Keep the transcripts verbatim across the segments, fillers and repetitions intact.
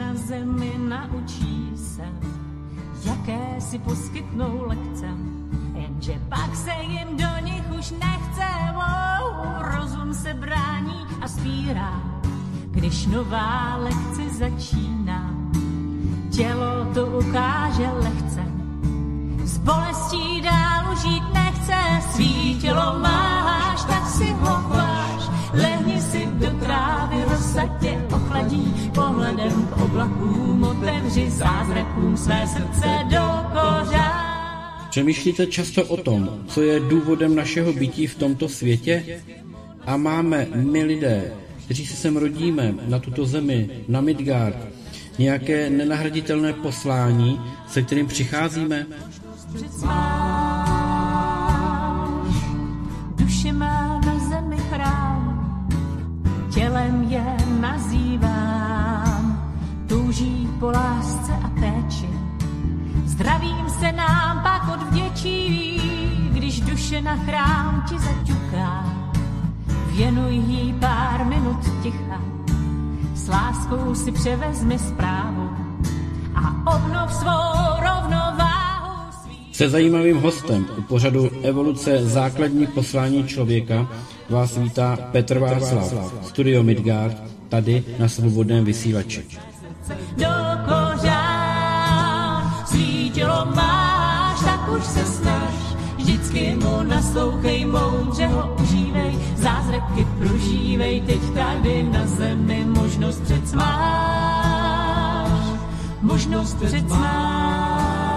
na zemi naučí se, jaké si poskytnou lekce, jenže pak se jim do nich už nechce. Wow, rozum se brání a spírá, když nová lekce začíná. Tělo to ukáže lehce, s bolestí dál žít nechce. Svý tělo máš, tak si ho váž, lehni si do trávy, rozsaď tě ochladí, pohledem k oblakům otevři zázrakům své srdce do kořán. Přemýšlíte často o tom, co je důvodem našeho bytí v tomto světě? A máme my lidé, kteří se sem rodíme na tuto zemi, na Midgard, nějaké nenahraditelné poslání, se kterým přicházíme? Duše má na zemi chrám, tělem je nazývám, touží po lásce a péči, zdravím se nám pak odvděčí, když duše na chrám ti zaťuká, věnuj jí pár minut ticha, s láskou si převezmi zprávu a obnov svou rovnováhu. Se zajímavým hostem u pořadu Evoluce základní poslání člověka vás vítá Petr Václav, Studio Midgard, tady na Svobodném vysílači. Do kořán svý tělo máš, tak už se snaž, vždycky mu naslouchej, moudře ho užívej, zázraky prožívej, teď tady na zemi možnost přec máš, možnost přec máš.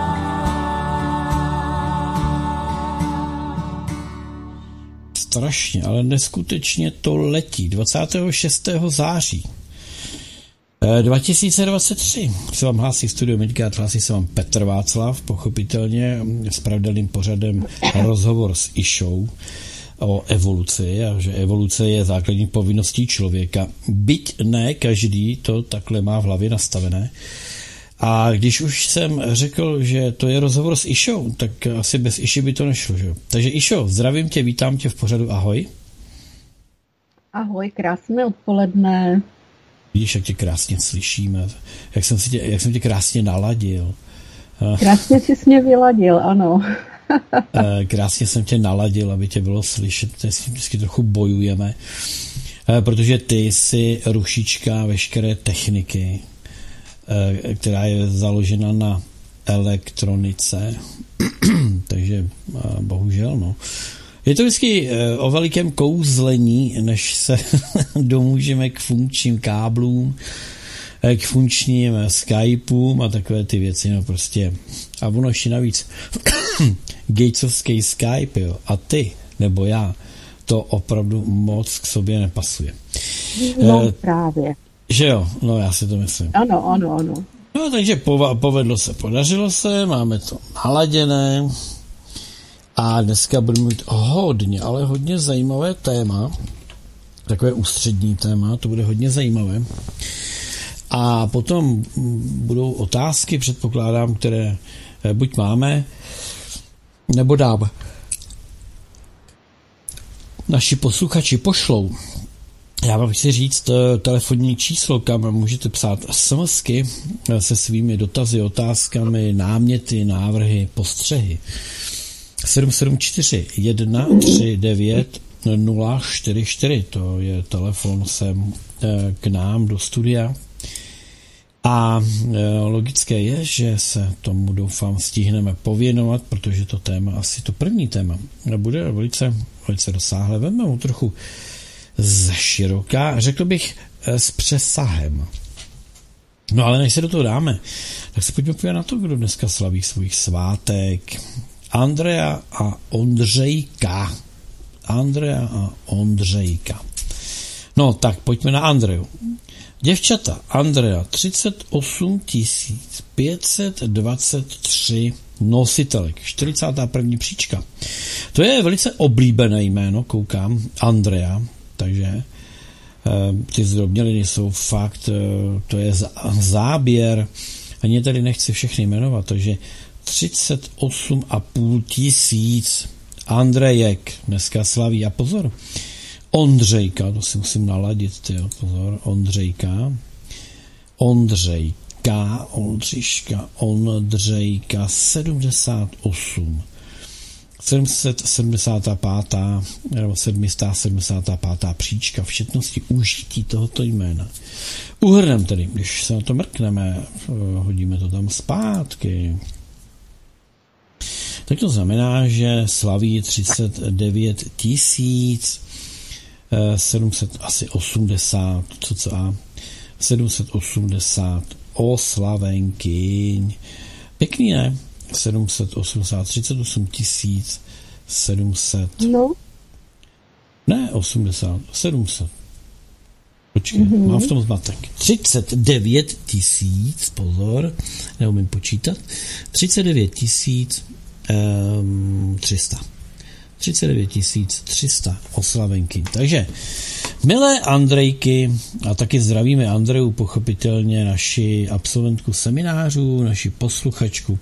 Strašně, ale neskutečně to letí. dvacátého šestého září dva tisíce dvacet tři se vám hlásí Studio Midgard, hlásí se vám Petr Václav, pochopitelně s pravidelným pořadem Rozhovor s Išou o evoluci a že evoluce je základní povinností člověka. Byť ne každý to takhle má v hlavě nastavené. A když už jsem řekl, že to je rozhovor s Išou, tak asi bez Iši by to nešlo. Že? Takže Išo, zdravím tě, vítám tě v pořadu, ahoj. Ahoj, krásné odpoledne. Vidíš, jak tě krásně slyšíme, jak jsem, si tě, jak jsem tě krásně naladil. Krásně jsi mě vyladil, ano. Krásně jsem tě naladil, aby tě bylo slyšet, tady si vždycky trochu bojujeme, protože ty jsi rušička veškeré techniky, která je založena na elektronice, takže bohužel, no. Je to vždycky o velikém kouzlení, než se domůžeme k funkčním káblům, k funkčním Skypeům a takové ty věci, no prostě. A ono ještě navíc gatesovský Skype, jo, a ty, nebo já, to opravdu moc k sobě nepasuje. No e, právě. Že jo, no já si to myslím. Ano, ano, ano. No takže povedlo se, podařilo se, máme to naladěné a dneska budeme mít hodně, ale hodně zajímavé téma, takové ústřední téma, to bude hodně zajímavé. A potom budou otázky, předpokládám, které buď máme, nebo dám. Naši posluchači pošlou. Já vám chci říct telefonní číslo, kam můžete psát SMSky se svými dotazy, otázkami, náměty, návrhy, postřehy. sedm sedm čtyři jedna tři devět nula čtyři čtyři, to je telefon sem k nám do studia. A logické je, že se tomu doufám stihneme pověnovat, protože to téma, asi to první téma, bude velice, velice rozsáhlé. Veme mu trochu ze široká, řekl bych s přesahem. No ale než se do toho dáme, tak se pojďme podívat na to, kdo dneska slaví svůj svátek. Andrea a Ondřejka. Andrea a Ondřejka. No tak pojďme na Andreu. Děvčata, Andrea, třicet osm tisíc pět set dvacet tři nositelek, čtyřicátá první příčka. To je velice oblíbené jméno, koukám, Andrea, takže e, ty zdrobněliny jsou fakt, e, to je záběr, ani tady nechci všechny jmenovat, takže třicet osm a půl tisíc Andrejek dneska slaví. A pozor, Ondřejka, to si musím naladit, tyjo, pozor, Ondřejka. Ondřejka, Oldřiška, Ondřejka, sedmdesát osm. sedm set sedmdesát pět nebo sedm set sedmdesát pět příčka v četnosti užití tohoto jména. Uhrnem tedy, když se na to mrkneme, hodíme to tam zpátky, tak to znamená, že slaví třicet devět tisíc sedm set osmdesát, cca sedm set osmdesát oslavenkyň. Pěkný, ne? sedm set osmdesát, třicet osm tisíc sedm set. No. Ne, osmdesát, sedm set. Počkej, mm-hmm. mám v tom zmatek. třicet devět tisíc, pozor, neumím počítat, třicet devět tisíc tři sta. třicet devět tisíc tři sta oslavenky. Takže, milé Andrejky, a taky zdravíme Andreju, pochopitelně naši absolventku seminářů, naši posluchačku,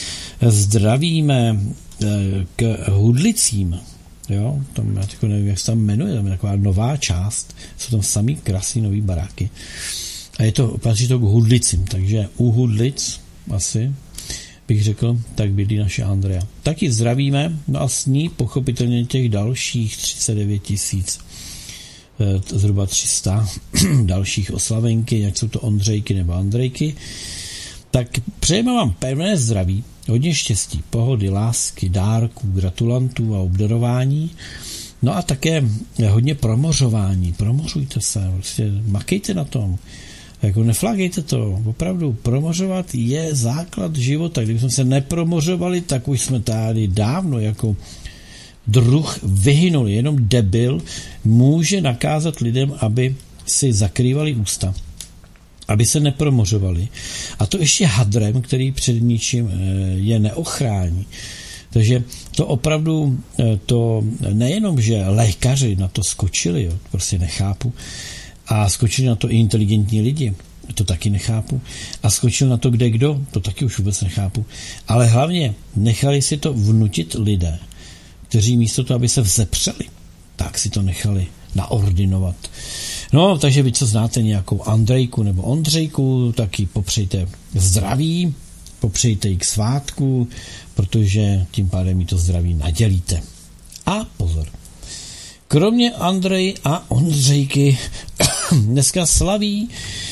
zdravíme k Hudlicím, jo, tam já tako nevím, jak se tam jmenuje, tam je taková nová část, jsou tam samý krásný nový baráky a je to, patří to k Hudlicím, takže u Hudlic asi bych řekl, tak bydlí naše Andrea. Taky zdravíme, no a s ní pochopitelně těch dalších třicet devět tisíc, zhruba tři sta dalších oslavenky, jak jsou to Ondřejky nebo Andrejky, tak přejeme vám pevné zdraví, hodně štěstí, pohody, lásky, dárků, gratulantů a obdarování, no a také hodně promořování, promořujte se, prostě makejte na tom, jako neflagejte to, opravdu promořovat je základ života, kdybychom se nepromořovali, tak už jsme tady dávno jako druh vyhynuli, jenom debil může nakázat lidem, aby si zakrývali ústa, aby se nepromořovali. A to ještě hadrem, který před ničím je neochrání. Takže to opravdu, to nejenom, že lékaři na to skočili, jo, prostě nechápu, a skočili na to i inteligentní lidi, to taky nechápu, a skočil na to kde kdo, to taky už vůbec nechápu, ale hlavně nechali si to vnutit lidé, kteří místo toho, aby se vzepřeli, tak si to nechali naordinovat. No, takže vy, co znáte nějakou Andrejku nebo Ondřejku, tak ji popřejte zdraví, popřejte jí k svátku, protože tím pádem jí to zdraví nadělíte. A pozor, kromě Andrej a Ondřejky dneska slaví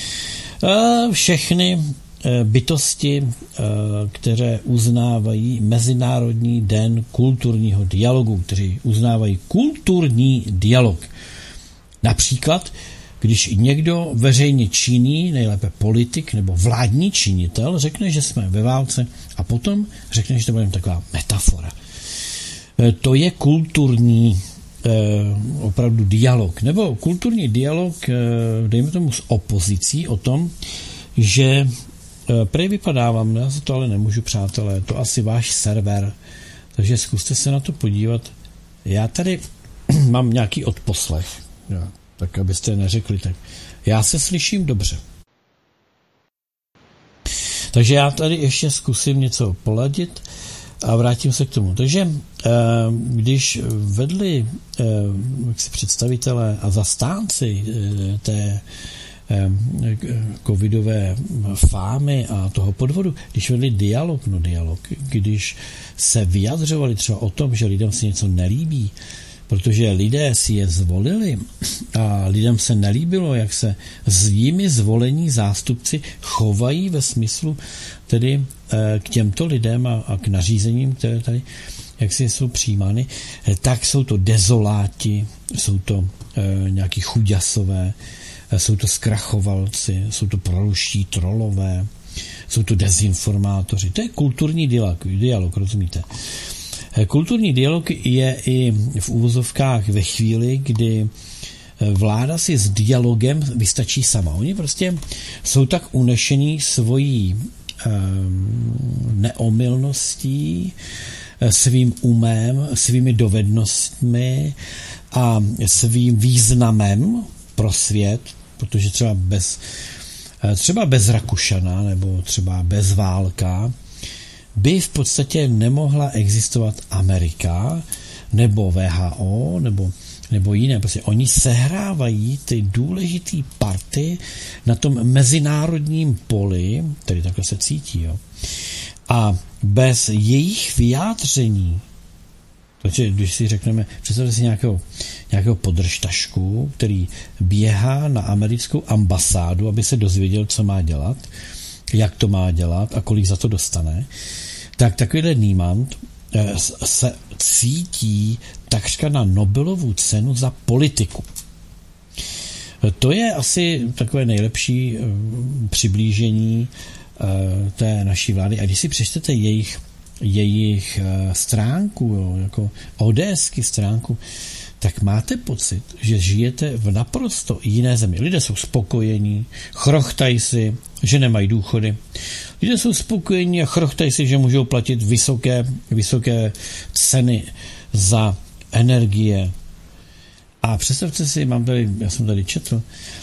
všechny bytosti, které uznávají Mezinárodní den kulturního dialogu, kteří uznávají kulturní dialog. Například, když někdo veřejně činí, nejlépe politik nebo vládní činitel, řekne, že jsme ve válce a potom řekne, že to bude taková metafora. To je kulturní eh, opravdu dialog. Nebo kulturní dialog, eh, dejme tomu s opozicí o tom, že eh, prej vypadávám, já za to ale nemůžu, přátelé, to asi váš server, takže zkuste se na to podívat. Já tady mám nějaký odposlech, jo, tak abyste neřekli, tak já se slyším dobře. Takže já tady ještě zkusím něco poladit a vrátím se k tomu. Takže když vedli jaksi představitelé a zastánci té covidové fámy a toho podvodu, když vedli dialog, no dialog, když se vyjadřovali třeba o tom, že lidem se něco nelíbí, protože lidé si je zvolili a lidem se nelíbilo, jak se svými zvolení zástupci chovají ve smyslu tedy k těmto lidem a, a k nařízením, které tady jak si jsou přijímány, tak jsou to dezoláti, jsou to e, nějaký chuďasové, jsou to zkrachovalci, jsou to proluští trolové, jsou to dezinformátoři. To je kulturní dialog, dialog, rozumíte? Kulturní dialog je i v úvozovkách ve chvíli, kdy vláda si s dialogem vystačí sama. Oni prostě jsou tak unešení svojí um, neomylností, svým umem, svými dovednostmi a svým významem pro svět, protože třeba bez, třeba bez Rakušana nebo třeba bez válka by v podstatě nemohla existovat Amerika nebo W H O nebo nebo jiné. Prostě oni sehrávají ty důležitý party na tom mezinárodním poli, tedy takhle se cítí, jo. A bez jejich vyjádření, takže když si řekneme, představte si nějakého, nějakého podržtašku, který běhá na americkou ambasádu, aby se dozvěděl, co má dělat, jak to má dělat a kolik za to dostane, tak takovýhle Niemand se cítí takřka na Nobelovu cenu za politiku. To je asi takové nejlepší přiblížení té naší vlády. A když si přečtete jejich, jejich stránku, jo, jako ODSky stránku, tak máte pocit, že žijete v naprosto jiné zemi. Lidé jsou spokojení, chrochtají si, že nemají důchody. Lidé jsou spokojení a chrochtají si, že můžou platit vysoké, vysoké ceny za energie. A představte si, mám tady, já jsem tady četl,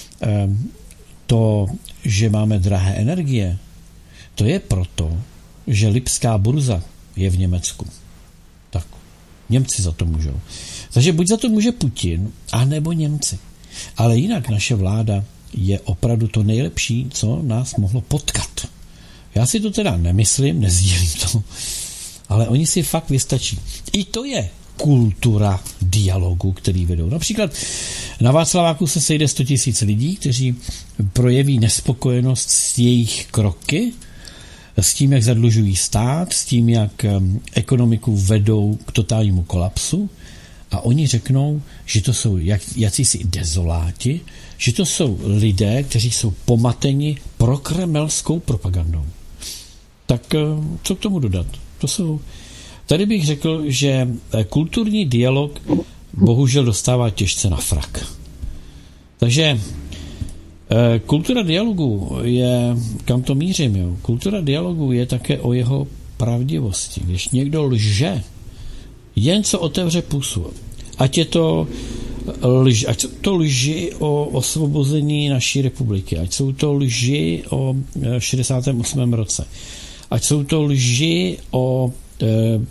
to, že máme drahé energie, to je proto, že Lipská burza je v Německu. Tak, Němci za to můžou. Takže buď za to může Putin, anebo Němci. Ale jinak naše vláda je opravdu to nejlepší, co nás mohlo potkat. Já si to teda nemyslím, nezdílím to, ale oni si fakt vystačí. I to je kultura dialogu, který vedou. Například na Václaváku se sejde sto tisíc lidí, kteří projeví nespokojenost s jejich kroky, s tím, jak zadlužují stát, s tím, jak ekonomiku vedou k totálnímu kolapsu, a oni řeknou, že to jsou jak, jacísi dezoláti, že to jsou lidé, kteří jsou pomateni prokremelskou propagandou. Tak co k tomu dodat? To jsou... Tady bych řekl, že kulturní dialog bohužel dostává těžce na frak. Takže kultura dialogu je, kam to mířím, jo? Kultura dialogu je také o jeho pravdivosti. Když někdo lže, jen co otevře pusu, ať je to lži, ať jsou to lži o osvobození naší republiky, ať jsou to lži o šedesátém osmém roce, ať jsou to lži o e,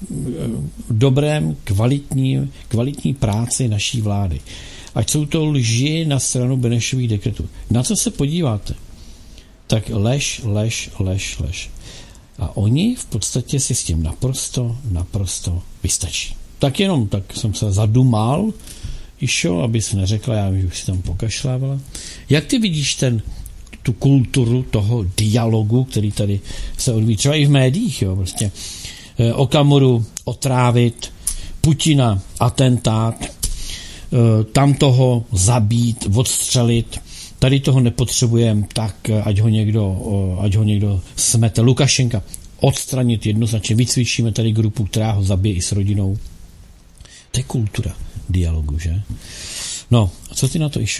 dobrém, kvalitní, kvalitní práci naší vlády, ať jsou to lži na stranu Benešových dekretů. Na co se podíváte? Tak lež, lež, lež, lež. A oni v podstatě si s tím naprosto, naprosto vystačí. Tak jenom, tak jsem se zadumal, Išo, abys neřekla, já už si tam pokašlávala. Jak ty vidíš ten, tu kulturu toho dialogu, který tady se odvíjí, třeba i v médiích, jo, prostě e, Okamuru otrávit, Putina atentát, e, tam toho zabít, odstřelit, tady toho nepotřebujeme, tak ať ho někdo, ať ho někdo smete. Lukašenka odstranit jednoznačně, vycvičíme tady grupu, která ho zabije i s rodinou. To je kultura dialogu, že? No, a co ty na to, Išu?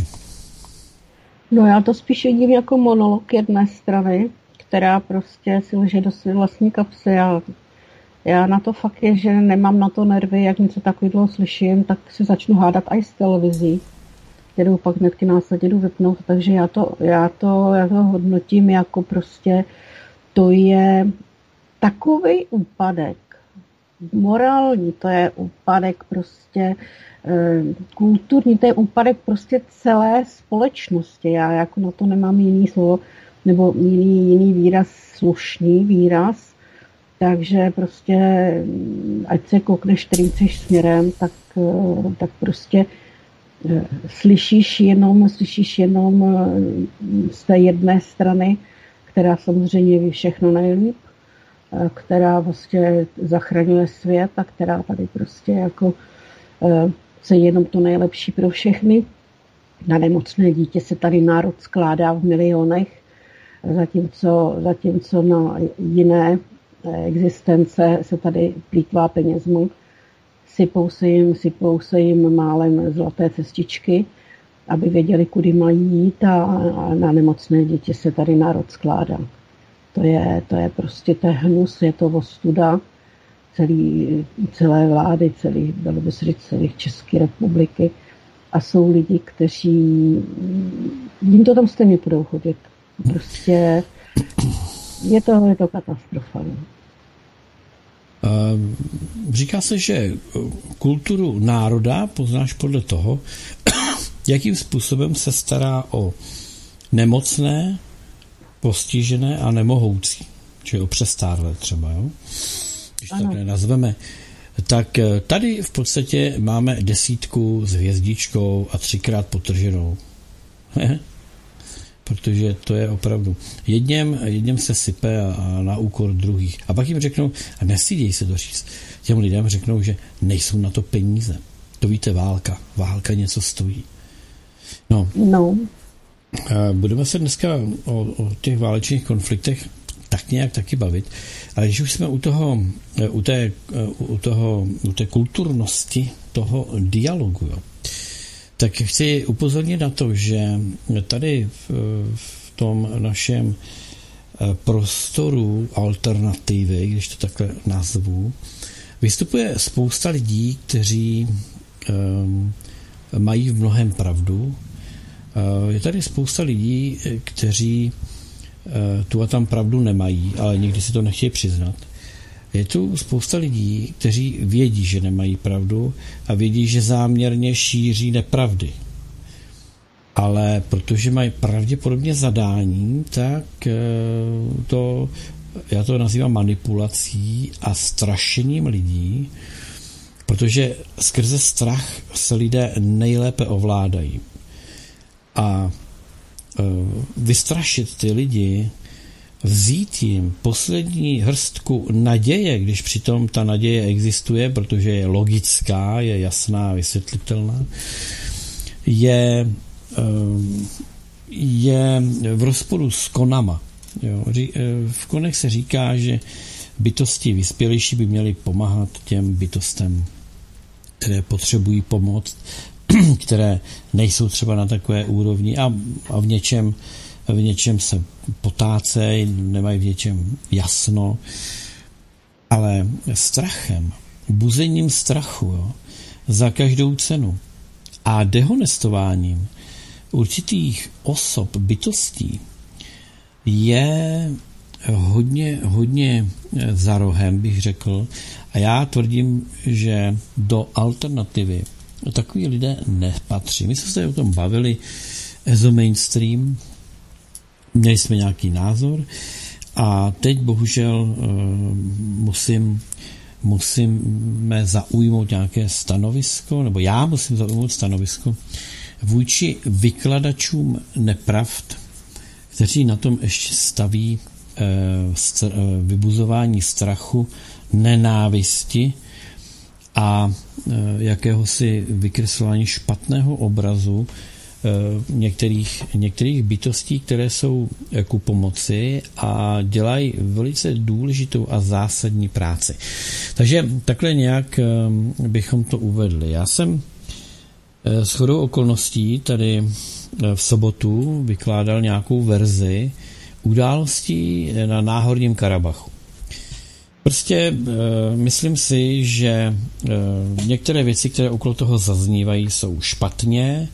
No já to spíš vidím jako monolog jedné strany, která prostě si lže do své vlastní kapsy. Já, já na to fakt je, že nemám na to nervy, jak něco takového slyším, tak si začnu hádat i s televizí, kterou pak hnedky následně jdu vypnout, takže já to, já to, já to hodnotím jako prostě, to je takovej úpadek, morální, to je úpadek prostě kulturní, to je úpadek prostě celé společnosti. Já jako na to nemám jiný slovo, nebo jiný, jiný výraz, slušný výraz, takže prostě ať se koukneš, kterým chceš směrem, tak, tak prostě slyšíš jenom, slyšíš jenom z té jedné strany, která samozřejmě ví všechno nejlíp, která vlastně zachraňuje svět a která tady prostě jako chce jenom to nejlepší pro všechny. Na nemocné dítě se tady národ skládá v milionech, zatímco, zatímco na jiné existence se tady plýtvá penězmu. Sypou se jim, sypou se jim málem zlaté cestičky, aby věděli, kudy mají jít, a, a na nemocné dítě se tady národ skládá. To je, to je prostě to je hnus, je to ostuda celý, celé vlády, celý, bylo by se říct, celých České republiky. A jsou lidi, kteří jim to tam stejně budou chodit. Prostě je to, je to katastrofa. Říká se, že kulturu národa poznáš podle toho, jakým způsobem se stará o nemocné, postižené a nemohoucí, čili o přestárlé třeba, jo? Když to takhle nazveme, tak tady v podstatě máme desítku s hvězdičkou a třikrát potrženou. Protože to je opravdu. Jedněm, jedněm se sype a, a na úkor druhých. A pak jim řeknou, a nestydějí se to říct, těm lidem řeknou, že nejsou na to peníze. To víte, válka. Válka něco stojí. No. No. Budeme se dneska o, o těch válečných konfliktech tak nějak taky bavit, ale když už jsme u toho, u té, u toho, u té kulturnosti toho dialogu, jo, tak chci upozornit na to, že tady v, v tom našem prostoru alternativy, když to takhle nazvu, vystupuje spousta lidí, kteří um, mají v mnohem pravdu. Uh, je tady spousta lidí, kteří uh, tu a tam pravdu nemají, ale nikdy si to nechtějí přiznat. Je tu spousta lidí, kteří vědí, že nemají pravdu a vědí, že záměrně šíří nepravdy. Ale protože mají pravděpodobně zadání, tak to, já to nazývám manipulací a strašením lidí, protože skrze strach se lidé nejlépe ovládají. A vystrašit ty lidi, vzít jim poslední hrstku naděje, když přitom ta naděje existuje, protože je logická, je jasná, vysvětlitelná, je, je v rozporu s konama. Jo. V konech se říká, že bytosti vyspělejší by měly pomáhat těm bytostem, které potřebují pomoc, které nejsou třeba na takové úrovni a, a v něčem v něčem se potácejí, nemají v něčem jasno, ale strachem, buzením strachu, jo, za každou cenu a dehonestováním určitých osob, bytostí je hodně, hodně za rohem, bych řekl, a já tvrdím, že do alternativy takový lidé nepatří. My jsme se o tom bavili as a mainstream, měli jsme nějaký názor a teď bohužel musím, musíme zaujmout nějaké stanovisko, nebo já musím zaujmout stanovisko vůči vykladačům nepravd, kteří na tom ještě staví vybuzování strachu, nenávisti a jakéhosi vykreslování špatného obrazu některých, některých bytostí, které jsou ku pomoci a dělají velice důležitou a zásadní práci. Takže takhle nějak bychom to uvedli. Já jsem shodou okolností tady v sobotu vykládal nějakou verzi událostí na Náhorním Karabachu. Prostě myslím si, že některé věci, které okolo toho zaznívají, jsou špatně,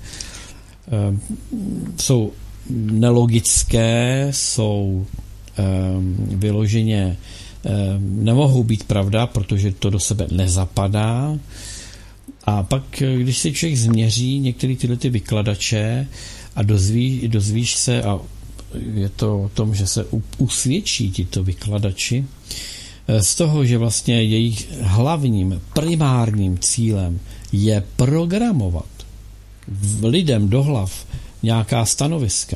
jsou nelogické, jsou vyloženě nemohou být pravda, protože to do sebe nezapadá. A pak, když si člověk změří některé tyhle ty vykladače a dozví, dozvíš se, a je to o tom, že se usvědčí tito vykladači, z toho, že vlastně jejich hlavním, primárním cílem je programovat lidem do hlav nějaká stanoviska,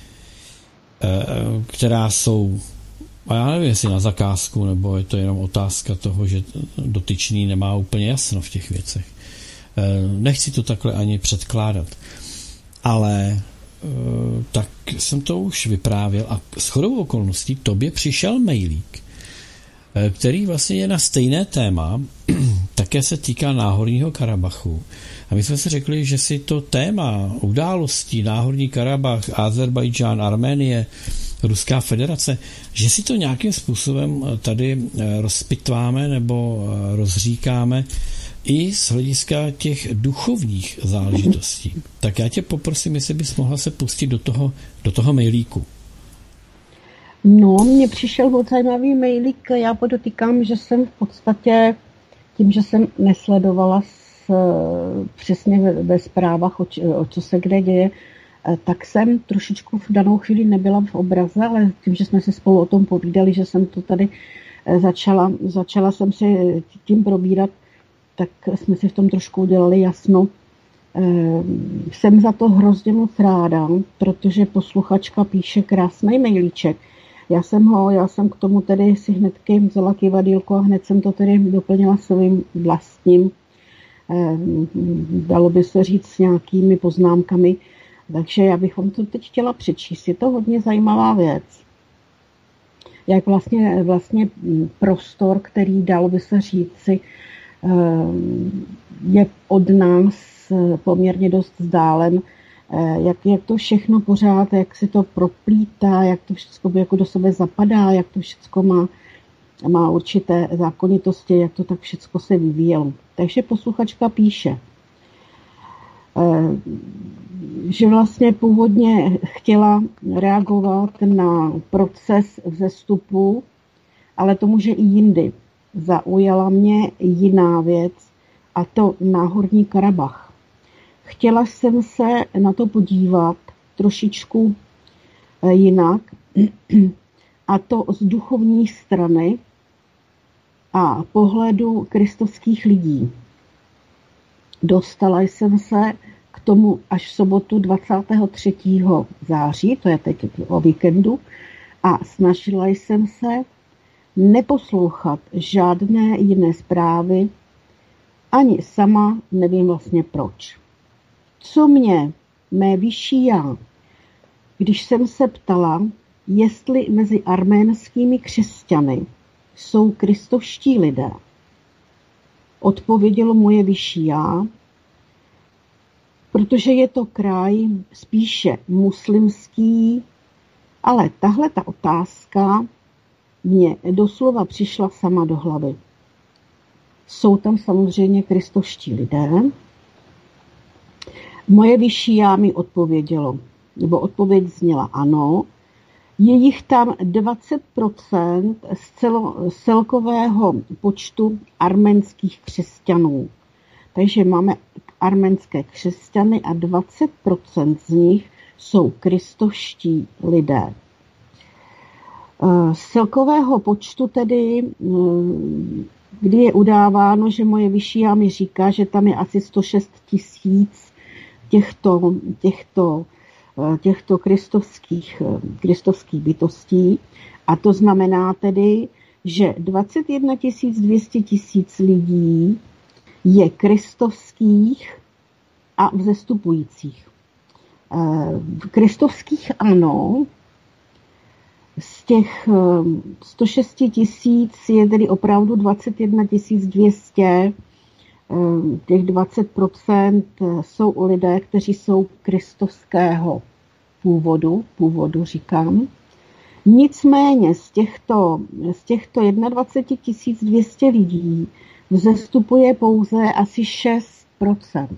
která jsou, a já nevím, jestli na zakázku, nebo je to jenom otázka toho, že dotyčný nemá úplně jasno v těch věcech. Nechci to takhle ani předkládat, ale tak jsem to už vyprávěl a shodou okolností tobě přišel mailík, který vlastně je na stejné téma, také se týká Náhorního Karabachu. A my jsme si řekli, že si to téma událostí Náhorní Karabach, Azerbajdžán, Arménie, Ruská federace, že si to nějakým způsobem tady rozpitváme nebo rozříkáme i z hlediska těch duchovních záležitostí. Tak já tě poprosím, jestli bys mohla se pustit do toho, do toho mailíku. No, mně přišel moc zajímavý mailík, já podotýkám, že jsem v podstatě, tím, že jsem nesledovala s, přesně ve, ve zprávách, o, o co se kde děje, tak jsem trošičku v danou chvíli nebyla v obraze, ale tím, že jsme se spolu o tom povídali, že jsem to tady začala, začala jsem si tím probírat, tak jsme si v tom trošku udělali jasno. Jsem za to hrozně moc ráda, protože posluchačka píše krásný mailíček. Já jsem ho, já jsem k tomu tedy si hnedky vzala kývadýlko a hned jsem to tedy doplnila svým vlastním, dalo by se říct, s nějakými poznámkami. Takže já bych vám to teď chtěla přečíst. Je to hodně zajímavá věc. Jak vlastně, vlastně prostor, který, dalo by se říci, je od nás poměrně dost vzdálen, jak, jak to všechno pořád, jak si to proplítá, jak to všechno jako do sebe zapadá, jak to všechno má, má určité zákonitosti, jak to tak všechno se vyvíjelo. Takže posluchačka píše, že vlastně původně chtěla reagovat na proces vzestupu, ale to může i jindy. Zaujala mě jiná věc, a to Náhorní Karabach. Chtěla jsem se na to podívat trošičku jinak, a to z duchovní strany a pohledu kristovských lidí. Dostala jsem se k tomu až v sobotu dvacátého třetího září, to je teď o víkendu, a snažila jsem se neposlouchat žádné jiné zprávy, ani sama nevím vlastně proč. Co mě, mé vyšší já, když jsem se ptala, jestli mezi arménskými křesťany jsou kristovští lidé, odpovědělo moje vyšší já, protože je to kraj spíše muslimský, ale tahle ta otázka mě doslova přišla sama do hlavy. Jsou tam samozřejmě kristovští lidé. Moje vyšší já mi odpovědělo, nebo odpověď zněla ano, je jich tam dvacet procent z celo, celkového počtu arménských křesťanů. Takže máme arménské křesťany a dvacet procent z nich jsou kristovští lidé. Z celkového počtu tedy, kdy je udáváno, že moje vyšší já mi říká, že tam je asi sto šest tisíc těchto, těchto, těchto kristovských, kristovských bytostí. A to znamená tedy, že dvacet jedna tisíc dvě stě tisíc lidí je kristovských a vzestupujících. Kristovských ano, z těch sto šest tisíc je tedy opravdu dvacet jedna tisíc dvě stě, těch dvacet procent jsou lidé, kteří jsou kristovského původu, původu říkám. Nicméně z těchto, z těchto dvacet jedna tisíc dvě stě lidí vzestupuje pouze asi šest procent.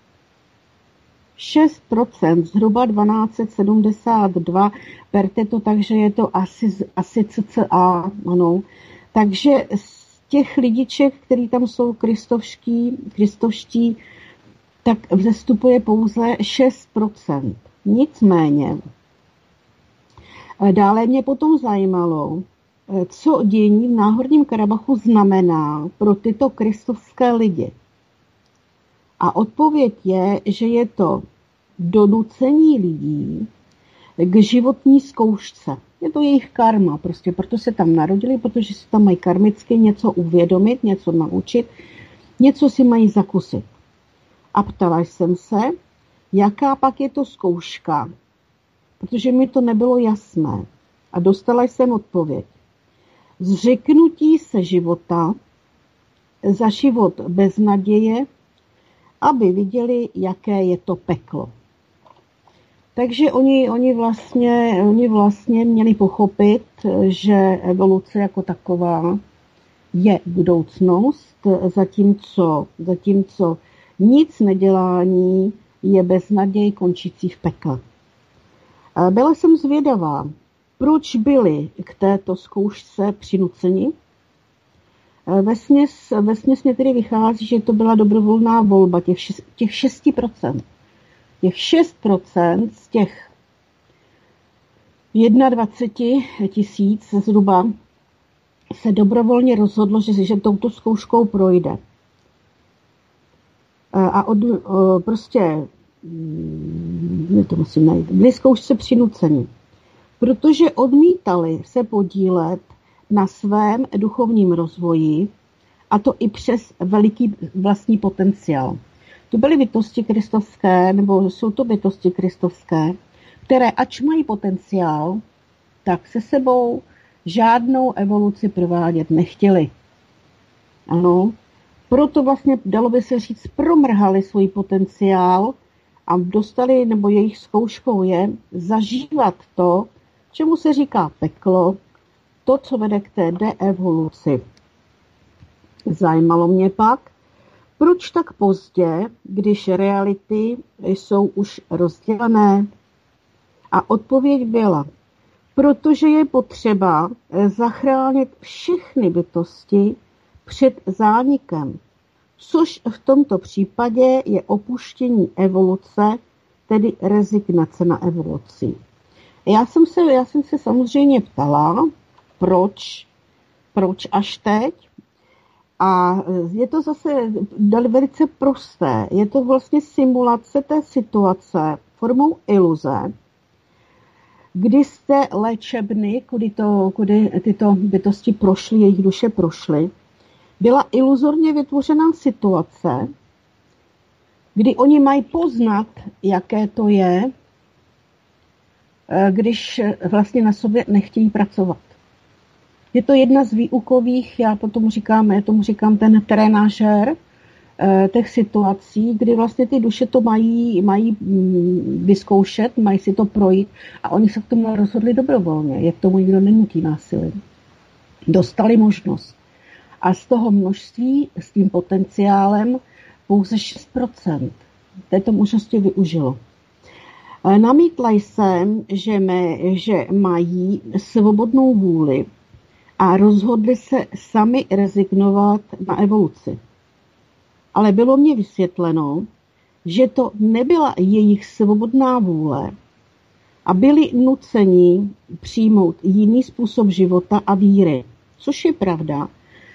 šest procent, zhruba dvanáct set sedmdesát dva, berte to tak, že je to asi, asi cca, ano. Takže z těch lidiček, který tam jsou kristovští, kristovští, tak vzestupuje pouze šest procent. Nicméně, dále mě potom zajímalo, co dění v Náhorním Karabachu znamená pro tyto kristovské lidi. A odpověď je, že je to donucení lidí k životní zkoušce. Je to jejich karma, prostě proto se tam narodili, protože si tam mají karmicky něco uvědomit, něco naučit, něco si mají zakusit. A ptala jsem se, jaká pak je to zkouška, protože mi to nebylo jasné. A dostala jsem odpověď. Zřeknutí se života za život bez naděje, aby viděli, jaké je to peklo. Takže oni, oni, vlastně, oni vlastně měli pochopit, že evoluce jako taková je budoucnost, zatímco, zatímco nic nedělání je beznaděj končící v pekle. Byla jsem zvědavá, Proč byli k této zkoušce přinuceni? Vesměs, vesměs mě tedy vychází, že to byla dobrovolná volba těch, šest, těch šest procent. Těch šest procent z těch dvacet jedna tisíc zhruba se dobrovolně rozhodlo, že, že touto zkouškou projde. A od, prostě, ne to musím najít, byli zkoušce přinuceni, protože odmítali se podílet na svém duchovním rozvoji, a to i přes veliký vlastní potenciál. To byly bytosti kristovské, nebo jsou to bytosti kristovské, které ač mají potenciál, tak se sebou žádnou evoluci provádět nechtěli. Ano, proto vlastně, dalo by se říct, promrhali svůj potenciál a dostali, nebo jejich zkouškou je zažívat to, čemu se říká peklo, to, co vede k té deevoluci. Zajímalo mě pak, proč tak pozdě, když reality jsou už rozdělené? A odpověď byla, protože je potřeba zachránit všechny bytosti před zánikem, což v tomto případě je opuštění evoluce, tedy rezignace na evoluci. Já jsem se, já jsem se samozřejmě ptala, proč, proč až teď? A je to zase velice prosté. Je to vlastně simulace té situace formou iluze, kdy z té léčebny, kudy, to, kudy tyto bytosti prošly, jejich duše prošly, byla iluzorně vytvořená situace, kdy oni mají poznat, jaké to je, když vlastně na sobě nechtějí pracovat. Je to jedna z výukových, já potom říkám, já tomu říkám ten trenažér těch situací, kdy vlastně ty duše to mají, mají vyzkoušet, mají si to projít a oni se k tomu rozhodli dobrovolně, je k tomu nikdo nenutí násilím. Dostali možnost. A z toho množství, s tím potenciálem, pouze šest procent této možnosti využilo. Namítla jsem, že, mé, že mají svobodnou vůli a rozhodli se sami rezignovat na evoluci. Ale bylo mně vysvětleno, že to nebyla jejich svobodná vůle a byli nuceni přijmout jiný způsob života a víry, což je pravda.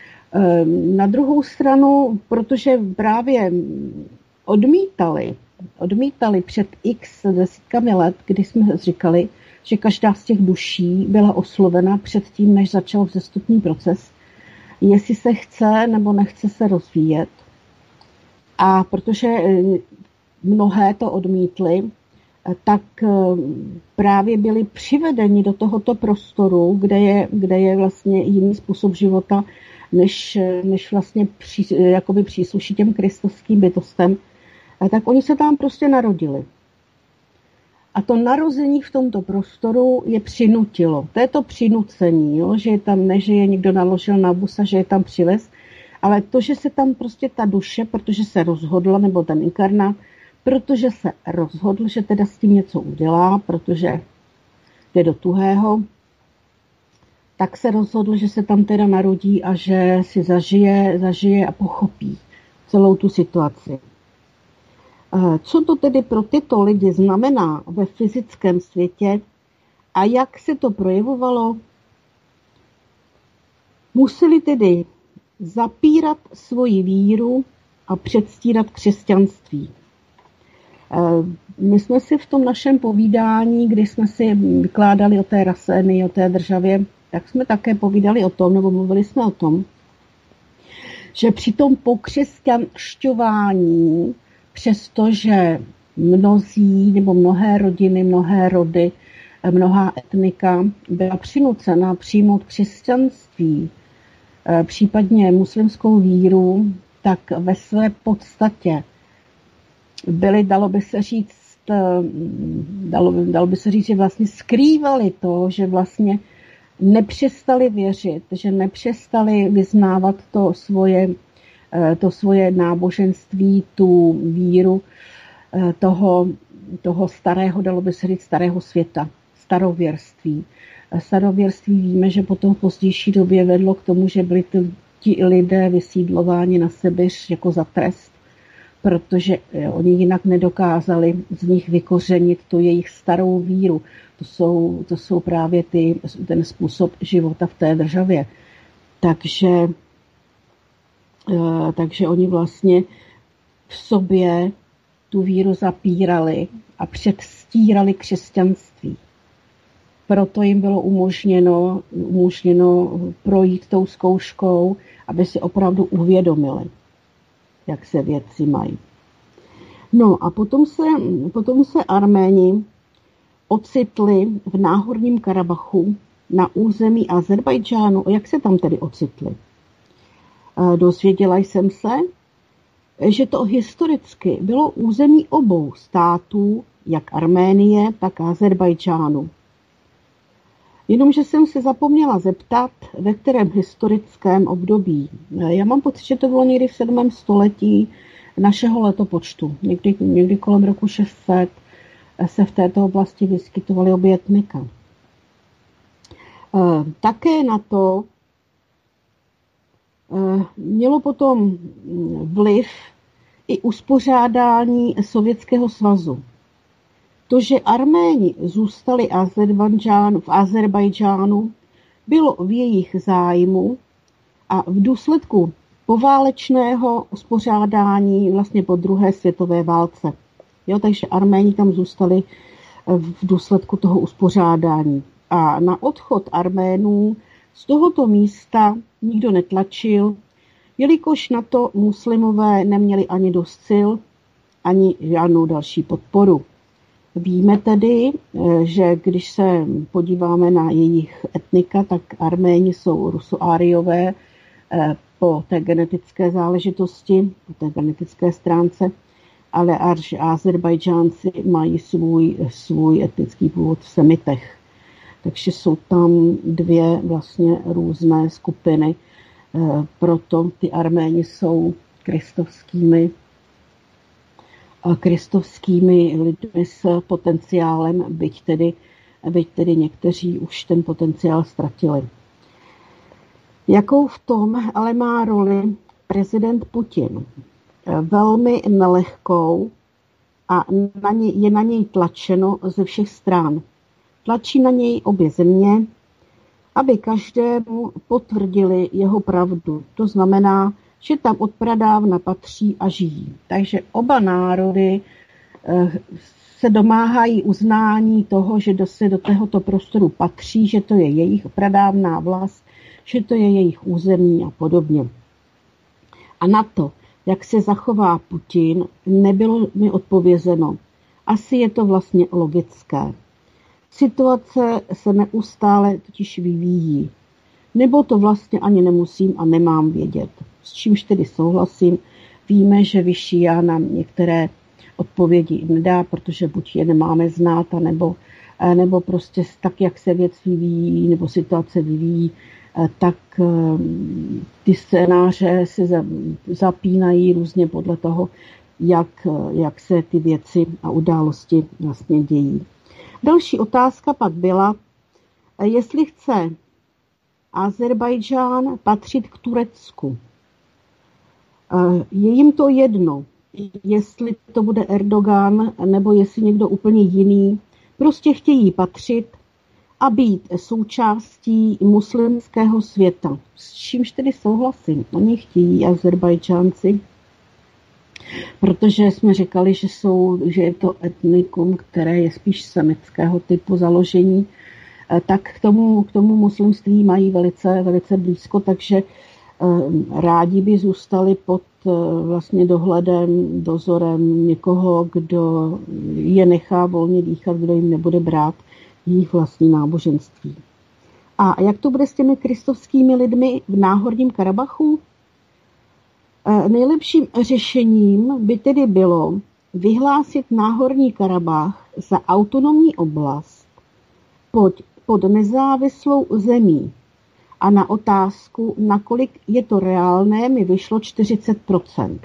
Na druhou stranu, protože právě odmítali, odmítali před x desítkami let, kdy jsme říkali, že každá z těch duší byla oslovena předtím, než začal vzestupný proces, jestli se chce nebo nechce se rozvíjet. A protože mnohé to odmítli, tak právě byli přivedeni do tohoto prostoru, kde je, kde je vlastně jiný způsob života, než, než vlastně pří, jakoby přísluší těm kristovským bytostem, tak oni se tam prostě narodili. A to narození v tomto prostoru je přinutilo. To je to přinucení, jo? Že je tam, ne, že je někdo naložil na bus a že je tam přivez, ale to, že se tam prostě ta duše, protože se rozhodla, nebo ten inkarnát, protože se rozhodl, že teda s tím něco udělá, protože jde do tuhého, tak se rozhodl, že se tam teda narodí a že si zažije, zažije a pochopí celou tu situaci. Co to tedy pro tyto lidi znamená ve fyzickém světě a jak se to projevovalo? Museli tedy zapírat svoji víru a předstírat křesťanství. My jsme si v tom našem povídání, kdy jsme si vykládali o té Rasénii, o té državě, tak jsme také povídali o tom, nebo mluvili jsme o tom, že při tom pokřesťanšťování, přestože mnozí nebo mnohé rodiny, mnohé rody, mnohá etnika byla přinucena přijmout křesťanství, případně muslimskou víru, tak ve své podstatě byli, dalo by se říct, dalo, dalo by se říct, že vlastně skrývali to, že vlastně nepřestali věřit, že nepřestali vyznávat to svoje, to svoje náboženství, tu víru toho, toho starého, dalo by se říct, starého světa, starověrství. Starověrství víme, že potom v pozdější době vedlo k tomu, že byli ti lidé vysídlováni na Sibiř jako za trest, protože oni jinak nedokázali z nich vykořenit tu jejich starou víru. To jsou, to jsou právě ty, ten způsob života v té državě. Takže, takže oni vlastně v sobě tu víru zapírali a předstírali křesťanství. Proto jim bylo umožněno, umožněno projít tou zkouškou, aby si opravdu uvědomili, jak se věci mají. No a potom se, potom se Arméni ocitli v Náhorním Karabachu na území Azerbajdžánu. Jak se tam tedy ocitli? Dozvěděla jsem se, že to historicky bylo území obou států, jak Arménie, tak Azerbajdžánu. Jenomže jsem se zapomněla zeptat, ve kterém historickém období. Já mám pocit, že to bylo někdy v sedmém století našeho letopočtu. Někdy, někdy kolem roku šest set se v této oblasti vyskytovaly obě etnika. Také na to mělo potom vliv i uspořádání Sovětského svazu. To, že Arméni zůstali v Azerbajdžánu, bylo v jejich zájmu a v důsledku poválečného uspořádání vlastně po druhé světové válce. Jo, takže Arméni tam zůstali v důsledku toho uspořádání. A na odchod Arménů z tohoto místa nikdo netlačil, jelikož na to muslimové neměli ani dost sil, ani žádnou další podporu. Víme tedy, že když se podíváme na jejich etnika, tak Arméni jsou rusoáriové po té genetické záležitosti, po té genetické stránce, ale Azerbajdžánci mají svůj, svůj etnický původ v Semitech. Takže jsou tam dvě vlastně různé skupiny. Proto ty Arméni jsou kristovskými, kristovskými lidmi s potenciálem, byť tedy, byť tedy někteří už ten potenciál ztratili. Jakou v tom ale má roli prezident Putin? Velmi nelehkou a na něj, je na něj tlačeno ze všech stran. Tlačí na něj obě země, aby každému potvrdili jeho pravdu. To znamená, že tam od pradávna patří a žijí. Takže oba národy se domáhají uznání toho, že se do tohoto prostoru patří, že to je jejich pradávná vlast, že to je jejich území a podobně. A na to, jak se zachová Putin, nebylo mi odpovězeno. Asi je to vlastně logické. Situace se neustále totiž vyvíjí. Nebo to vlastně ani nemusím a nemám vědět. S čímž tedy souhlasím. Víme, že vyšší já nám některé odpovědi nedá, protože buď je nemáme znát, nebo, nebo prostě tak, jak se věc vyvíjí, nebo situace vyvíjí, tak ty scénáře se zapínají různě podle toho, jak, jak se ty věci a události vlastně dějí. Další otázka pak byla, jestli chce Azerbajdžán patřit k Turecku. Je jim to jedno, jestli to bude Erdogan nebo jestli někdo úplně jiný. Prostě chtějí patřit a být součástí muslimského světa. S čímž tedy souhlasím. Oni chtějí, Azerbajdžánci, protože jsme říkali, že, jsou, že je to etnikum, které je spíš semického typu založení, tak k tomu, k tomu muslimství mají velice, velice blízko, takže rádi by zůstali pod vlastně dohledem, dozorem někoho, kdo je nechá volně dýchat, kdo jim nebude brát jejich vlastní náboženství. A jak to bude s těmi kristovskými lidmi v Náhorním Karabachu? Nejlepším řešením by tedy bylo vyhlásit Náhorní Karabach za autonomní oblast pod, pod nezávislou zemí. A na otázku, nakolik je to reálné, mi vyšlo čtyřicet procent.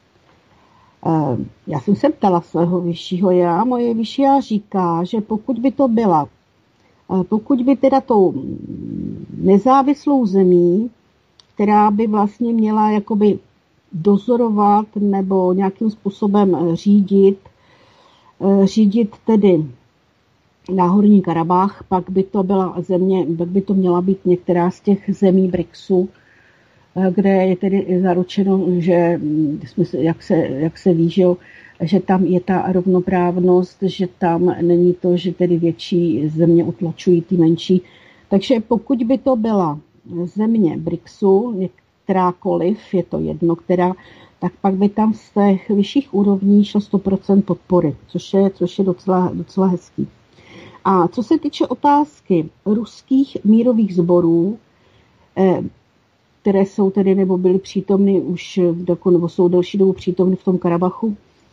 Já jsem se ptala svého vyššího já, moje vyšší já říká, že pokud by to byla Pokud by teda tou nezávislou zemí, která by vlastně měla jakoby dozorovat nebo nějakým způsobem řídit, řídit tedy Náhorní Karabach, pak by to byla země, pak by to měla být některá z těch zemí BRICSu, kde je tedy zaručeno, že jak se, jak se ví, že, že tam je ta rovnoprávnost, že tam není to, že tedy větší země utlačují ty menší. Takže pokud by to byla země BRICSu, kterákoliv, je to jedno, která, tak pak by tam z těch vyšších úrovní šlo sto procent podpory, což je, což je docela, docela hezký. A co se týče otázky ruských mírových sborů, které jsou tedy nebo byly přítomny už, nebo jsou delší dobu přítomny v tom Karabachu,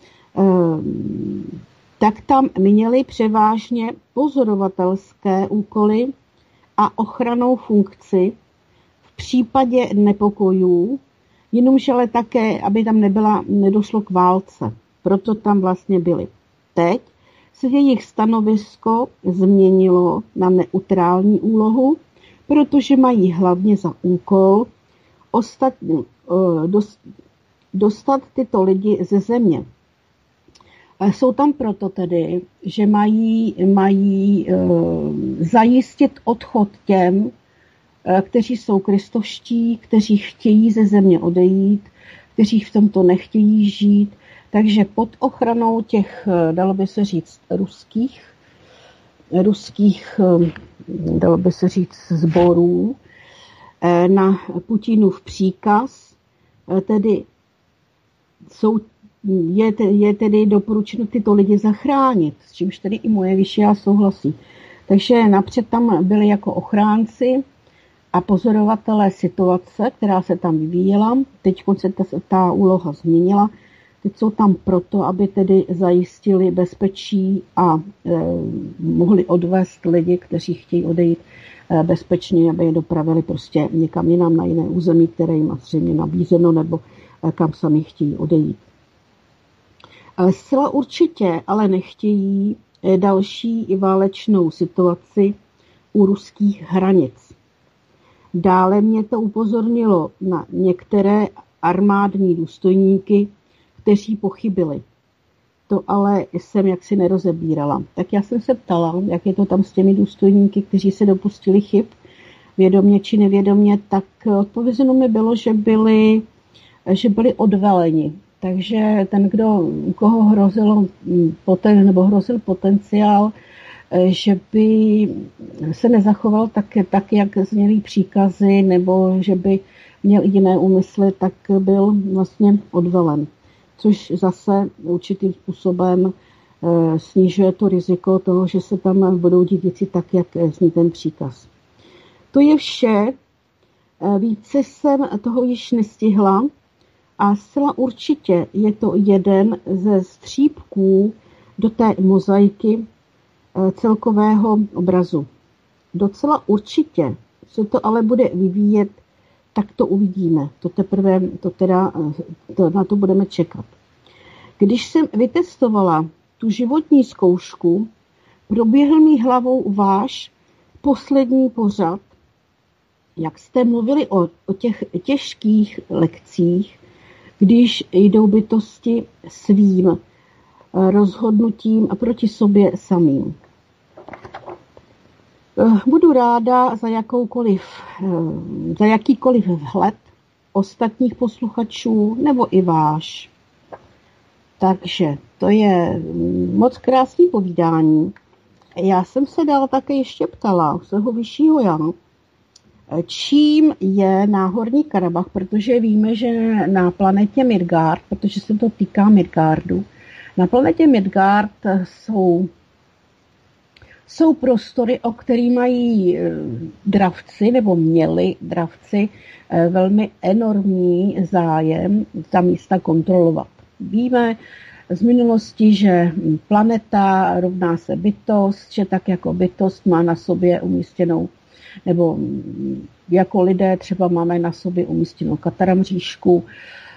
tak tam měli převážně pozorovatelské úkoly a ochrannou funkci v případě nepokojů, jenomže ale také, aby tam nebyla, nedošlo k válce. Proto tam vlastně byli. Teď se jejich stanovisko změnilo na neutrální úlohu, protože mají hlavně za úkol ostatní, dostat tyto lidi ze země. Jsou tam proto tedy, že mají, mají zajistit odchod těm, kteří jsou kristovští, kteří chtějí ze země odejít, kteří v tomto nechtějí žít. Takže pod ochranou těch, dalo by se říct, ruských, ruských, dalo by se říct, sborů na Putinův příkaz, tedy jsou, je, je tedy doporučeno tyto lidi zachránit, s čímž tedy i moje vyšší já souhlasí. Takže napřed tam byli jako ochránci a pozorovatelé situace, která se tam vyvíjela. Teď se ta, ta úloha změnila. Teď jsou tam proto, aby tedy zajistili bezpečí a e, mohli odvést lidi, kteří chtějí odejít e, bezpečně, aby je dopravili prostě někam jinam na jiné území, které jim zřejmě nabízeno, nebo e, kam sami chtějí odejít. E, zcela určitě ale nechtějí e, další válečnou situaci u ruských hranic. Dále mě to upozornilo na některé armádní důstojníky, kteří pochybili. To ale jsem jaksi nerozebírala. Tak já jsem se ptala, jak je to tam s těmi důstojníky, kteří se dopustili chyb, vědomě či nevědomě, tak odpovězeno mi bylo, že byli, že byli odveleni. Takže ten, kdo, u koho hrozilo poten, nebo hrozil potenciál, že by se nezachoval tak, tak, jak zněly příkazy, nebo že by měl jiné úmysly, tak byl vlastně odvelen. Což zase určitým způsobem e, snižuje to riziko toho, že se tam budou dít věci tak, jak zní ten příkaz. To je vše. E, více jsem toho již nestihla a zcela určitě je to jeden ze střípků do té mozaiky e, celkového obrazu. Docela určitě se to ale bude vyvíjet, tak to uvidíme. To teprve, to teda, to, na to budeme čekat. Když jsem vytestovala tu životní zkoušku, proběhl mi hlavou váš poslední pořad, jak jste mluvili o, o těch těžkých lekcích, když jdou bytosti svým rozhodnutím a proti sobě samým. Budu ráda za jakoukoliv, za jakýkoliv vhled ostatních posluchačů nebo i váš. Takže to je moc krásný povídání. Já jsem se dál také ještě ptala svého vyššího já, čím je Náhorní Karabach, protože víme, že na planetě Midgard, protože se to týká Midgardu, na planetě Midgard jsou Jsou prostory, o který mají dravci, nebo měli dravci, velmi enormní zájem ta místa kontrolovat. Víme z minulosti, že planeta rovná se bytost, že tak jako bytost má na sobě umístěnou, nebo jako lidé třeba máme na sobě umístěnou kataramříšku,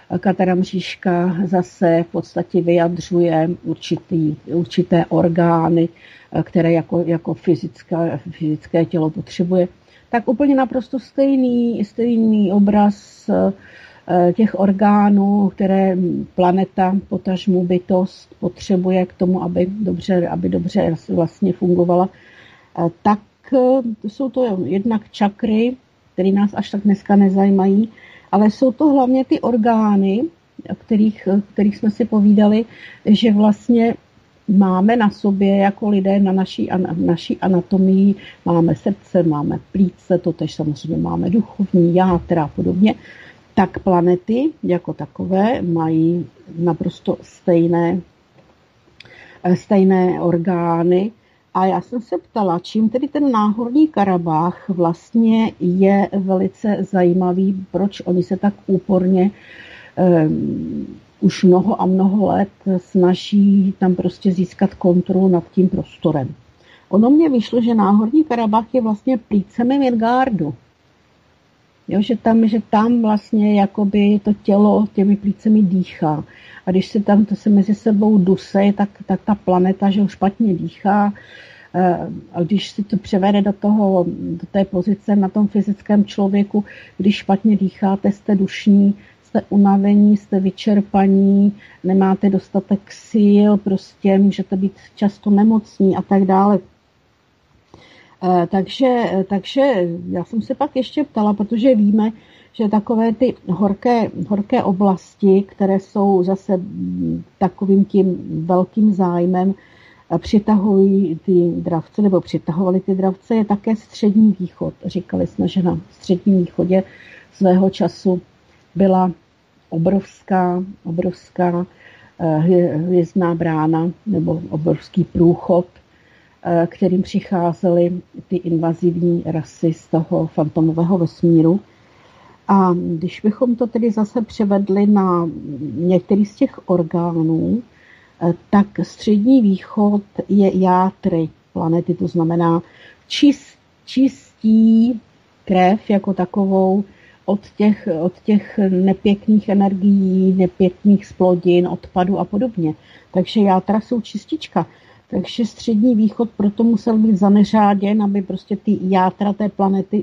Katara Mřížka zase v podstatě vyjadřuje určitý, určité orgány, které jako, jako fyzické, fyzické tělo potřebuje. Tak úplně naprosto stejný, stejný obraz těch orgánů, které planeta, potažmu bytost potřebuje k tomu, aby dobře, aby dobře vlastně fungovala. Tak jsou to jednak čakry, které nás až tak dneska nezajímají, ale jsou to hlavně ty orgány, o kterých, kterých jsme si povídali, že vlastně máme na sobě jako lidé na naší, naší anatomii, máme srdce, máme plíce, to tež samozřejmě máme duchovní játra a podobně, tak planety jako takové mají naprosto stejné, stejné orgány. A já jsem se ptala, čím tedy ten Náhorní Karabach vlastně je velice zajímavý, proč oni se tak úporně um, už mnoho a mnoho let snaží tam prostě získat kontrolu nad tím prostorem. Ono mně vyšlo, že Náhorní Karabach je vlastně plícemi Midgardu. Jo, že, tam, že tam vlastně jakoby to tělo těmi plícemi dýchá. A když se tam to se mezi sebou dusej, tak, tak ta planeta že ho špatně dýchá. A když si to převede do, toho, do té pozice na tom fyzickém člověku, když špatně dýcháte, jste dušní, jste unavení, jste vyčerpaní, nemáte dostatek sil, prostě můžete být často nemocní a tak dále. Takže, takže já jsem se pak ještě ptala, protože víme, že takové ty horké, horké oblasti, které jsou zase takovým tím velkým zájmem, přitahují ty dravce, nebo přitahovali ty dravce, je také Střední východ. Říkali jsme, že na Středním východě svého času byla obrovská, obrovská hvězdná brána, nebo obrovský průchod, kterým přicházely ty invazivní rasy z toho fantomového vesmíru. A když bychom to tedy zase převedli na některý z těch orgánů, tak Střední východ je játry planety, to znamená čist, čistí krev jako takovou od těch, od těch nepěkných energií, nepěkných splodin, odpadu a podobně. Takže játra jsou čistička. Takže Střední východ proto musel být zaneřáděn, aby prostě ty játra té planety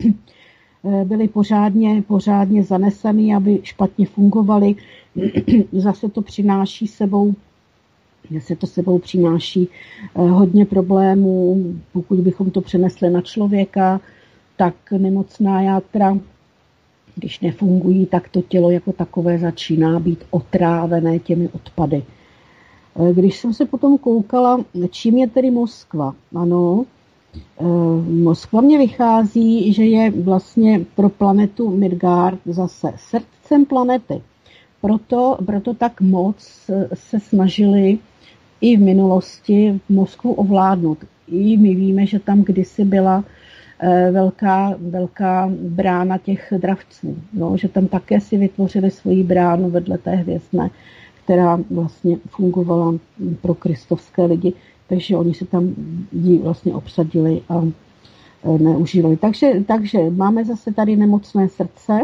byly pořádně, pořádně zanesený, aby špatně fungovaly. Zase to přináší sebou, zase to sebou přináší hodně problémů. Pokud bychom to přenesli na člověka, tak nemocná játra, když nefungují, tak to tělo jako takové začíná být otrávené těmi odpady. Když jsem se potom koukala, čím je tedy Moskva, ano, Moskva mě vychází, že je vlastně pro planetu Midgard zase srdcem planety. Proto, proto tak moc se snažili i v minulosti Moskvu ovládnout. I my víme, že tam kdysi byla velká, velká brána těch dravců, no, že tam také si vytvořili svoji bránu vedle té hvězdné, která vlastně fungovala pro kristovské lidi, takže oni se tam ji vlastně obsadili a neužívali. Takže, takže máme zase tady nemocné srdce.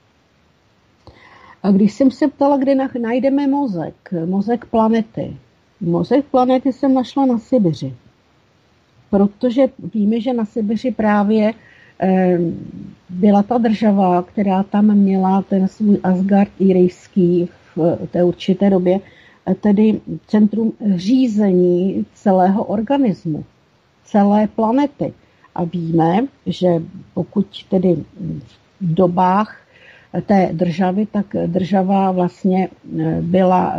A když jsem se ptala, kde najdeme mozek, mozek planety. Mozek planety jsem našla na Sibiři. Protože víme, že na Sibiři právě byla ta država, která tam měla ten svůj Asgard irijský v té určité době, tedy centrum řízení celého organismu, celé planety. A víme, že pokud tedy v dobách té državy, tak država vlastně byla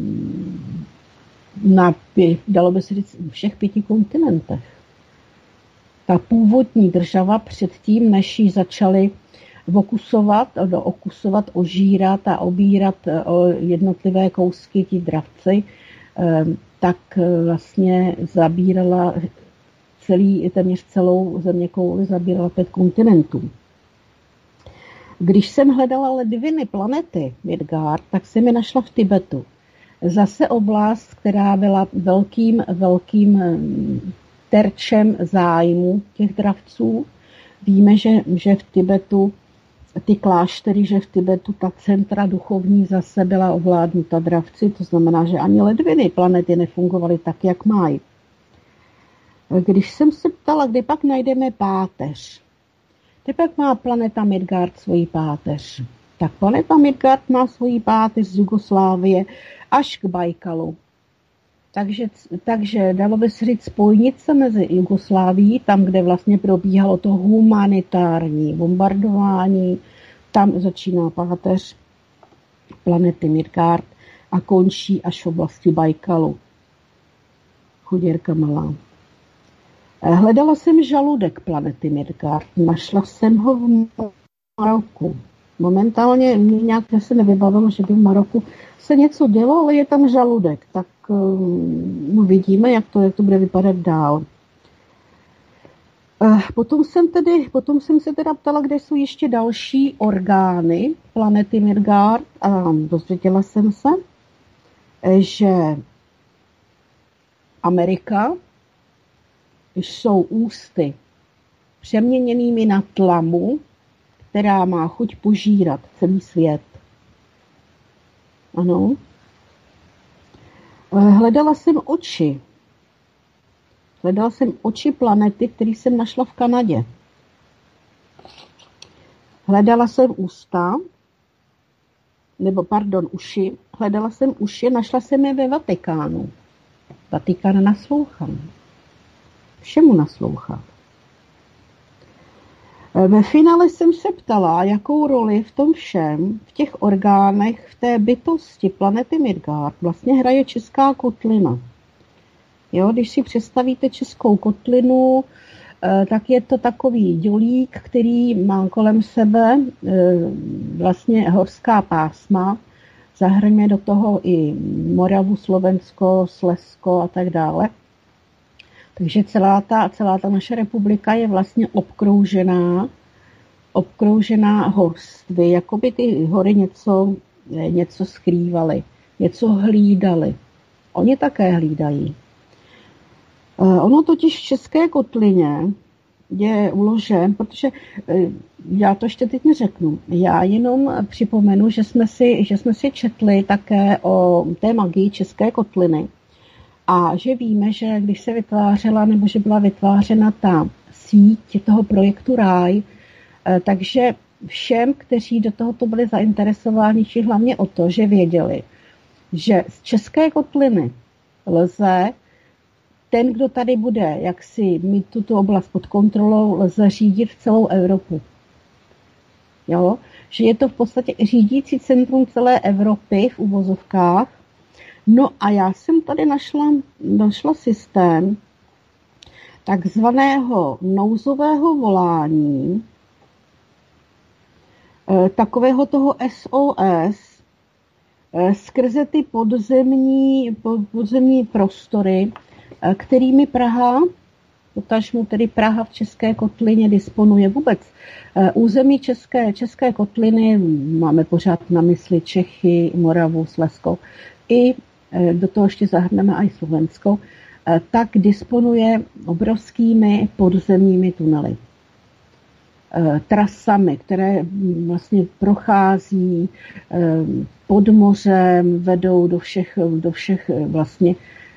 na, dalo by se říct, všech pěti kontinentech. Ta původní država předtím, než ji začali okusovat, okusovat, ožírat a obírat jednotlivé kousky ti dravci, tak vlastně zabírala celý, téměř celou zeměkouli, zabírala pět kontinentů. Když jsem hledala ledviny planety Midgard, tak jsem je našla v Tibetu. Zase oblast, která byla velkým, velkým terčem zájmu těch dravců. Víme, že, že v Tibetu ty kláštery, že v Tibetu ta centra duchovní zase byla ovládnuta dravci, to znamená, že ani ledviny planety nefungovaly tak, jak mají. Když jsem se ptala, kde pak najdeme páteř, kde pak má planeta Midgard svoji páteř, tak planeta Midgard má svoji páteř z Jugoslávie až k Bajkalu. Takže, takže dalo by se říct spojnice mezi Jugoslávií, tam, kde vlastně probíhalo to humanitární bombardování, tam začíná páteř planety Midgard a končí až v oblasti Bajkalu. Chudírka malá. Hledala jsem žaludek planety Midgard, našla jsem ho v Maroku. Momentálně nějak se nevybavilo, že by v Maroku se něco dělo, ale je tam žaludek, tak no, vidíme, jak to, jak to bude vypadat dál. Potom jsem, tedy, potom jsem se teda ptala, kde jsou ještě další orgány planety Midgard a dozvěděla jsem se, že Amerika jsou ústy přeměněnými na tlamu, která má chuť požírat celý svět. Ano. Hledala jsem oči. Hledala jsem oči planety, který jsem našla v Kanadě. Hledala jsem ústa, nebo pardon, uši. Hledala jsem uši, našla jsem je ve Vatikánu. Vatikán naslouchá. Všemu naslouchá. Ve finále jsem se ptala, jakou roli v tom všem, v těch orgánech, v té bytosti planety Midgard vlastně hraje česká kotlina. Jo, když si představíte českou kotlinu, tak je to takový dělík, který má kolem sebe vlastně horská pásma. Zahrňme do toho i Moravu, Slovensko, Slezsko a tak dále. Takže celá ta, celá ta naše republika je vlastně obkroužená, obkroužená horstvy, jako by ty hory něco, něco skrývaly, něco hlídaly. Oni také hlídají. Ono totiž v české kotlině je uložen, protože já to ještě teď neřeknu, já jenom připomenu, že jsme si, že jsme si četli také o té magii české kotliny. A že víme, že když se vytvářela, nebo že byla vytvářena ta síť toho projektu Ráj, takže všem, kteří do tohoto byli zainteresováni, či hlavně o to, že věděli, že z české kotliny lze, ten, kdo tady bude, jak si mít tuto oblast pod kontrolou, lze řídit celou Evropu. Jo? Že je to v podstatě řídící centrum celé Evropy v uvozovkách. No a já jsem tady našla, našla systém takzvaného nouzového volání, takového toho S O S, skrze ty podzemní, podzemní prostory, kterými Praha, potažmo tedy Praha v české kotlině disponuje vůbec. Území české, české kotliny, máme pořád na mysli Čechy, Moravu, Slezsko, i do toho ještě zahrneme i Slovensko, tak disponuje obrovskými podzemními tunely. Trasami, které vlastně prochází pod mořem, vedou do všech, do všech vlastně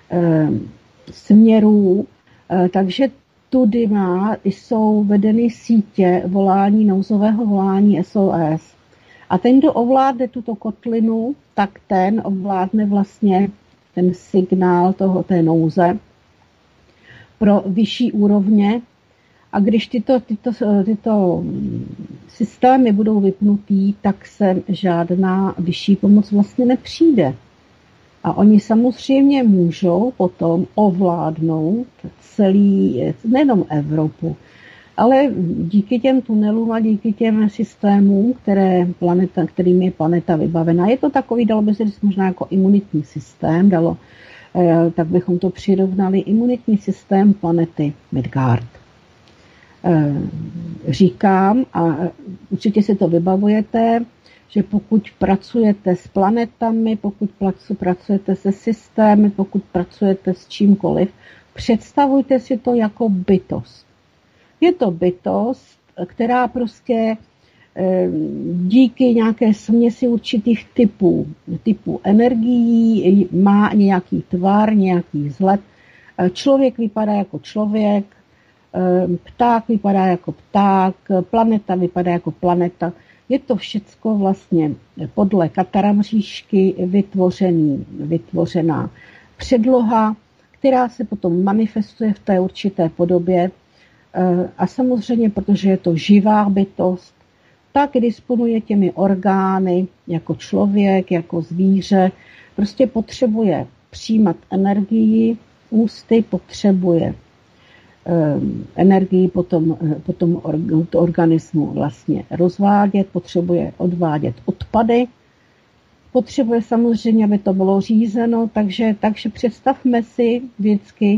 směrů, takže tudy má, jsou vedeny sítě volání, nouzového volání S O S. A ten, kdo ovládne tuto kotlinu, tak ten ovládne vlastně ten signál toho, té nouze pro vyšší úrovně. A když tyto, tyto, tyto systémy budou vypnutý, tak se žádná vyšší pomoc vlastně nepřijde. A oni samozřejmě můžou potom ovládnout celý, nejenom Evropu, ale díky těm tunelům a díky těm systémům, které planeta, kterým je planeta vybavena, je to takový, dalo by se říct možná jako imunitní systém, dalo, tak bychom to přirovnali imunitní systém planety Midgard. Říkám, a určitě si to vybavujete, že pokud pracujete s planetami, pokud pracujete se systémy, pokud pracujete s čímkoliv, představujte si to jako bytost. Je to bytost, která prostě díky nějaké směsi určitých typů, typů energií má nějaký tvar, nějaký vzhled. Člověk vypadá jako člověk, pták vypadá jako pták, planeta vypadá jako planeta. Je to všecko vlastně podle kataramřížky vytvořený, vytvořená předloha, která se potom manifestuje v té určité podobě. A samozřejmě, protože je to živá bytost, tak disponuje těmi orgány jako člověk, jako zvíře. Prostě potřebuje přijímat energii, ústy potřebuje energii potom, potom organismu vlastně rozvádět, potřebuje odvádět odpady, potřebuje samozřejmě, aby to bylo řízeno, takže, takže představme si vždycky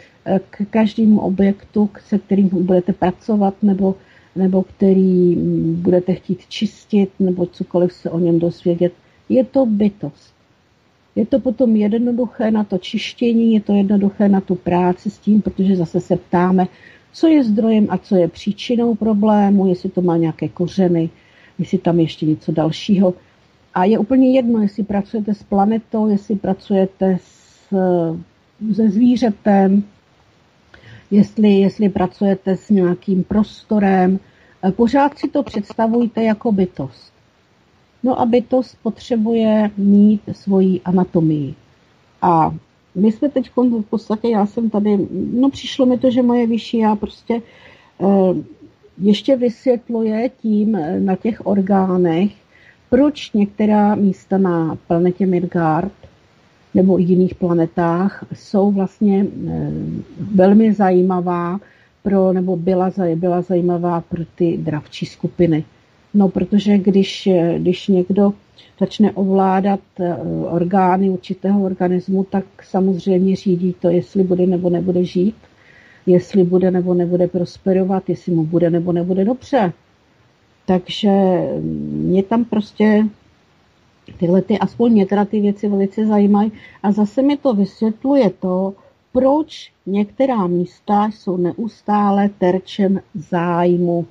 k každému objektu, se kterým budete pracovat, nebo, nebo který budete chtít čistit, nebo cokoliv se o něm dozvědět, je to bytost. Je to potom jednoduché na to čištění, je to jednoduché na tu práci s tím, protože zase se ptáme, co je zdrojem a co je příčinou problému, jestli to má nějaké kořeny, jestli tam ještě něco dalšího. A je úplně jedno, jestli pracujete s planetou, jestli pracujete s, se zvířetem, jestli, jestli pracujete s nějakým prostorem. Pořád si to představujte jako bytost. No a bytost potřebuje mít svoji anatomii. A my jsme teď v podstatě, já jsem tady, no přišlo mi to, že moje vyšší já prostě eh, ještě vysvětluje tím na těch orgánech, proč některá místa na planetě Midgard nebo jiných planetách jsou vlastně eh, velmi zajímavá pro, nebo byla, byla zajímavá pro ty dravčí skupiny. No, protože když, když někdo začne ovládat orgány určitého organismu, tak samozřejmě řídí to, jestli bude nebo nebude žít, jestli bude nebo nebude prosperovat, jestli mu bude nebo nebude dobře. Takže mě tam prostě tyhle ty, aspoň mě teda ty věci velice zajímají a zase mi to vysvětluje to, proč některá místa jsou neustále terčem zájmu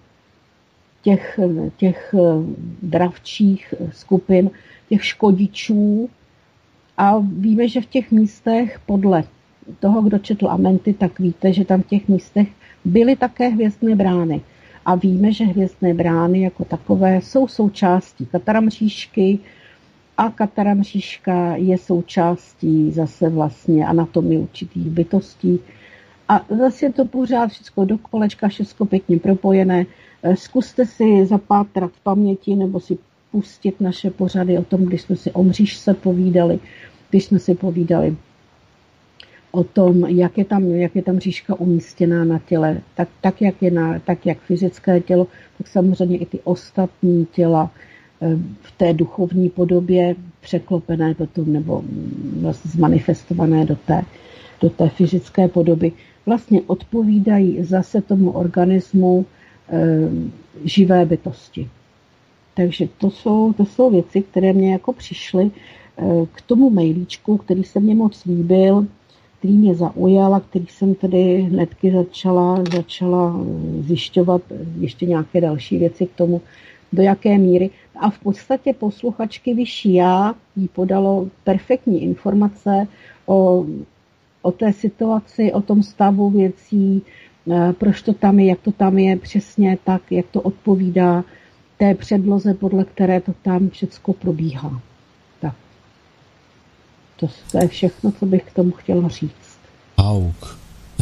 těch, těch dravčích skupin, těch škodičů. A víme, že v těch místech, podle toho, kdo četl Amenty, tak víte, že tam v těch místech byly také hvězdné brány. A víme, že hvězdné brány jako takové jsou součástí kataramřížky a kataramřížka je součástí zase vlastně anatomie určitých bytostí. A zase je to pořád všechno do kolečka, všechno pěkně propojené. Zkuste si zapátrat v paměti nebo si pustit naše pořady o tom, když jsme si o mřížce povídali, když jsme si povídali o tom, jak je tam, jak je tam mřížka umístěná na těle, tak, tak, jak je na, tak jak fyzické tělo, tak samozřejmě i ty ostatní těla v té duchovní podobě překlopené potom nebo vlastně zmanifestované do té, do té fyzické podoby, vlastně odpovídají zase tomu organismu e, živé bytosti. Takže to jsou, to jsou věci, které mě jako přišly e, k tomu mailíčku, který se mě moc líbil, který mě zaujal a který jsem tedy hnedky začala, začala zjišťovat ještě nějaké další věci k tomu, do jaké míry. A v podstatě posluchačky vyšší já jí podalo perfektní informace o, o té situaci, o tom stavu věcí, proč to tam je, jak to tam je přesně tak, jak to odpovídá té předloze, podle které to tam všecko probíhá. Tak. To je všechno, co bych k tomu chtěla říct. Auk.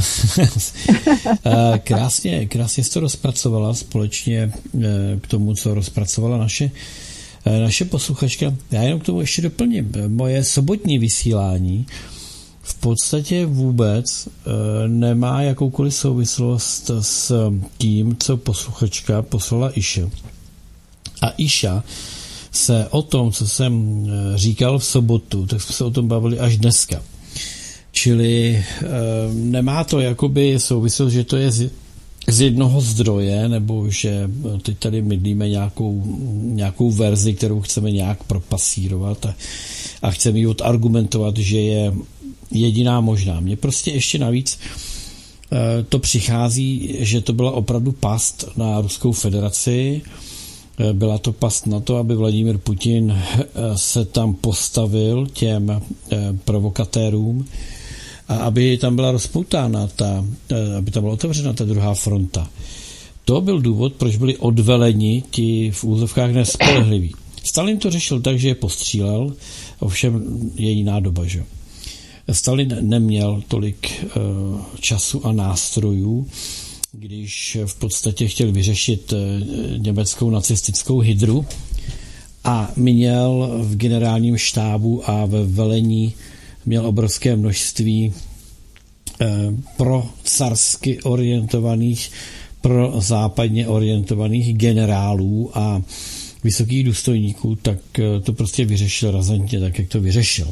krásně, krásně jsi to rozpracovala společně k tomu, co rozpracovala naše, naše posluchačka. Já jenom k tomu ještě doplním. Moje sobotní vysílání v podstatě vůbec nemá jakoukoliv souvislost s tím, co posluchačka poslala Iša. A Iša se o tom, co jsem říkal v sobotu, tak jsme se o tom bavili až dneska. Čili e, nemá to jakoby souvislost, že to je z, z jednoho zdroje, nebo že teď tady mydlíme nějakou, nějakou verzi, kterou chceme nějak propasírovat a, a chceme ji odargumentovat, že je jediná možná. Mně prostě ještě navíc e, to přichází, že to byla opravdu past na Ruskou federaci, Byla to past na to, aby Vladimír Putin se tam postavil těm provokatérům a aby tam byla rozpoutána ta, aby tam byla otevřena ta druhá fronta. To byl důvod, proč byli odveleni ti v úzovkách nespolehliví. Stalin to řešil tak, že je postřílel, ovšem je jiná doba, že? Stalin neměl tolik uh, času a nástrojů, když v podstatě chtěl vyřešit uh, německou nacistickou hydru a měl v generálním štábu a ve velení měl obrovské množství uh, pro carsky orientovaných, pro západně orientovaných generálů a vysokých důstojníků, tak to prostě vyřešil razantně tak, jak to vyřešil.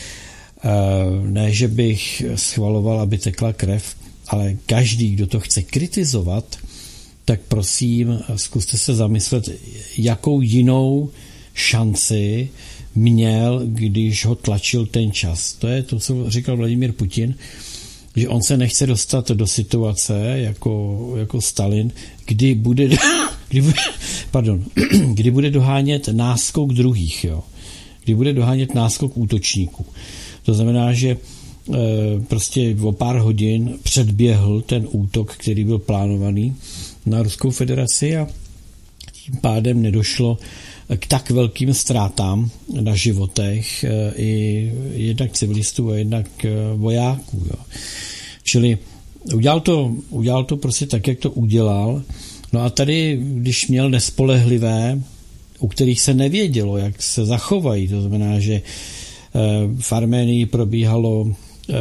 Ne, že bych schvaloval, aby tekla krev, ale každý, kdo to chce kritizovat, tak prosím, zkuste se zamyslet, jakou jinou šanci měl, když ho tlačil ten čas. To je to, co říkal Vladimír Putin, že on se nechce dostat do situace jako, jako Stalin, kdy bude, kdy bude, pardon, kdy bude dohánět náskok druhých, jo. Kdy bude dohánět náskok útočníků. To znamená, že e, prostě o pár hodin předběhl ten útok, který byl plánovaný na Ruskou federaci a tím pádem nedošlo k tak velkým ztrátám na životech e, i jednak civilistů a jednak e, vojáků. Jo. Čili udělal to, udělal to prostě tak, jak to udělal. No a tady, když měl nespolehlivé, u kterých se nevědělo, jak se zachovají, to znamená, že v Arménii probíhalo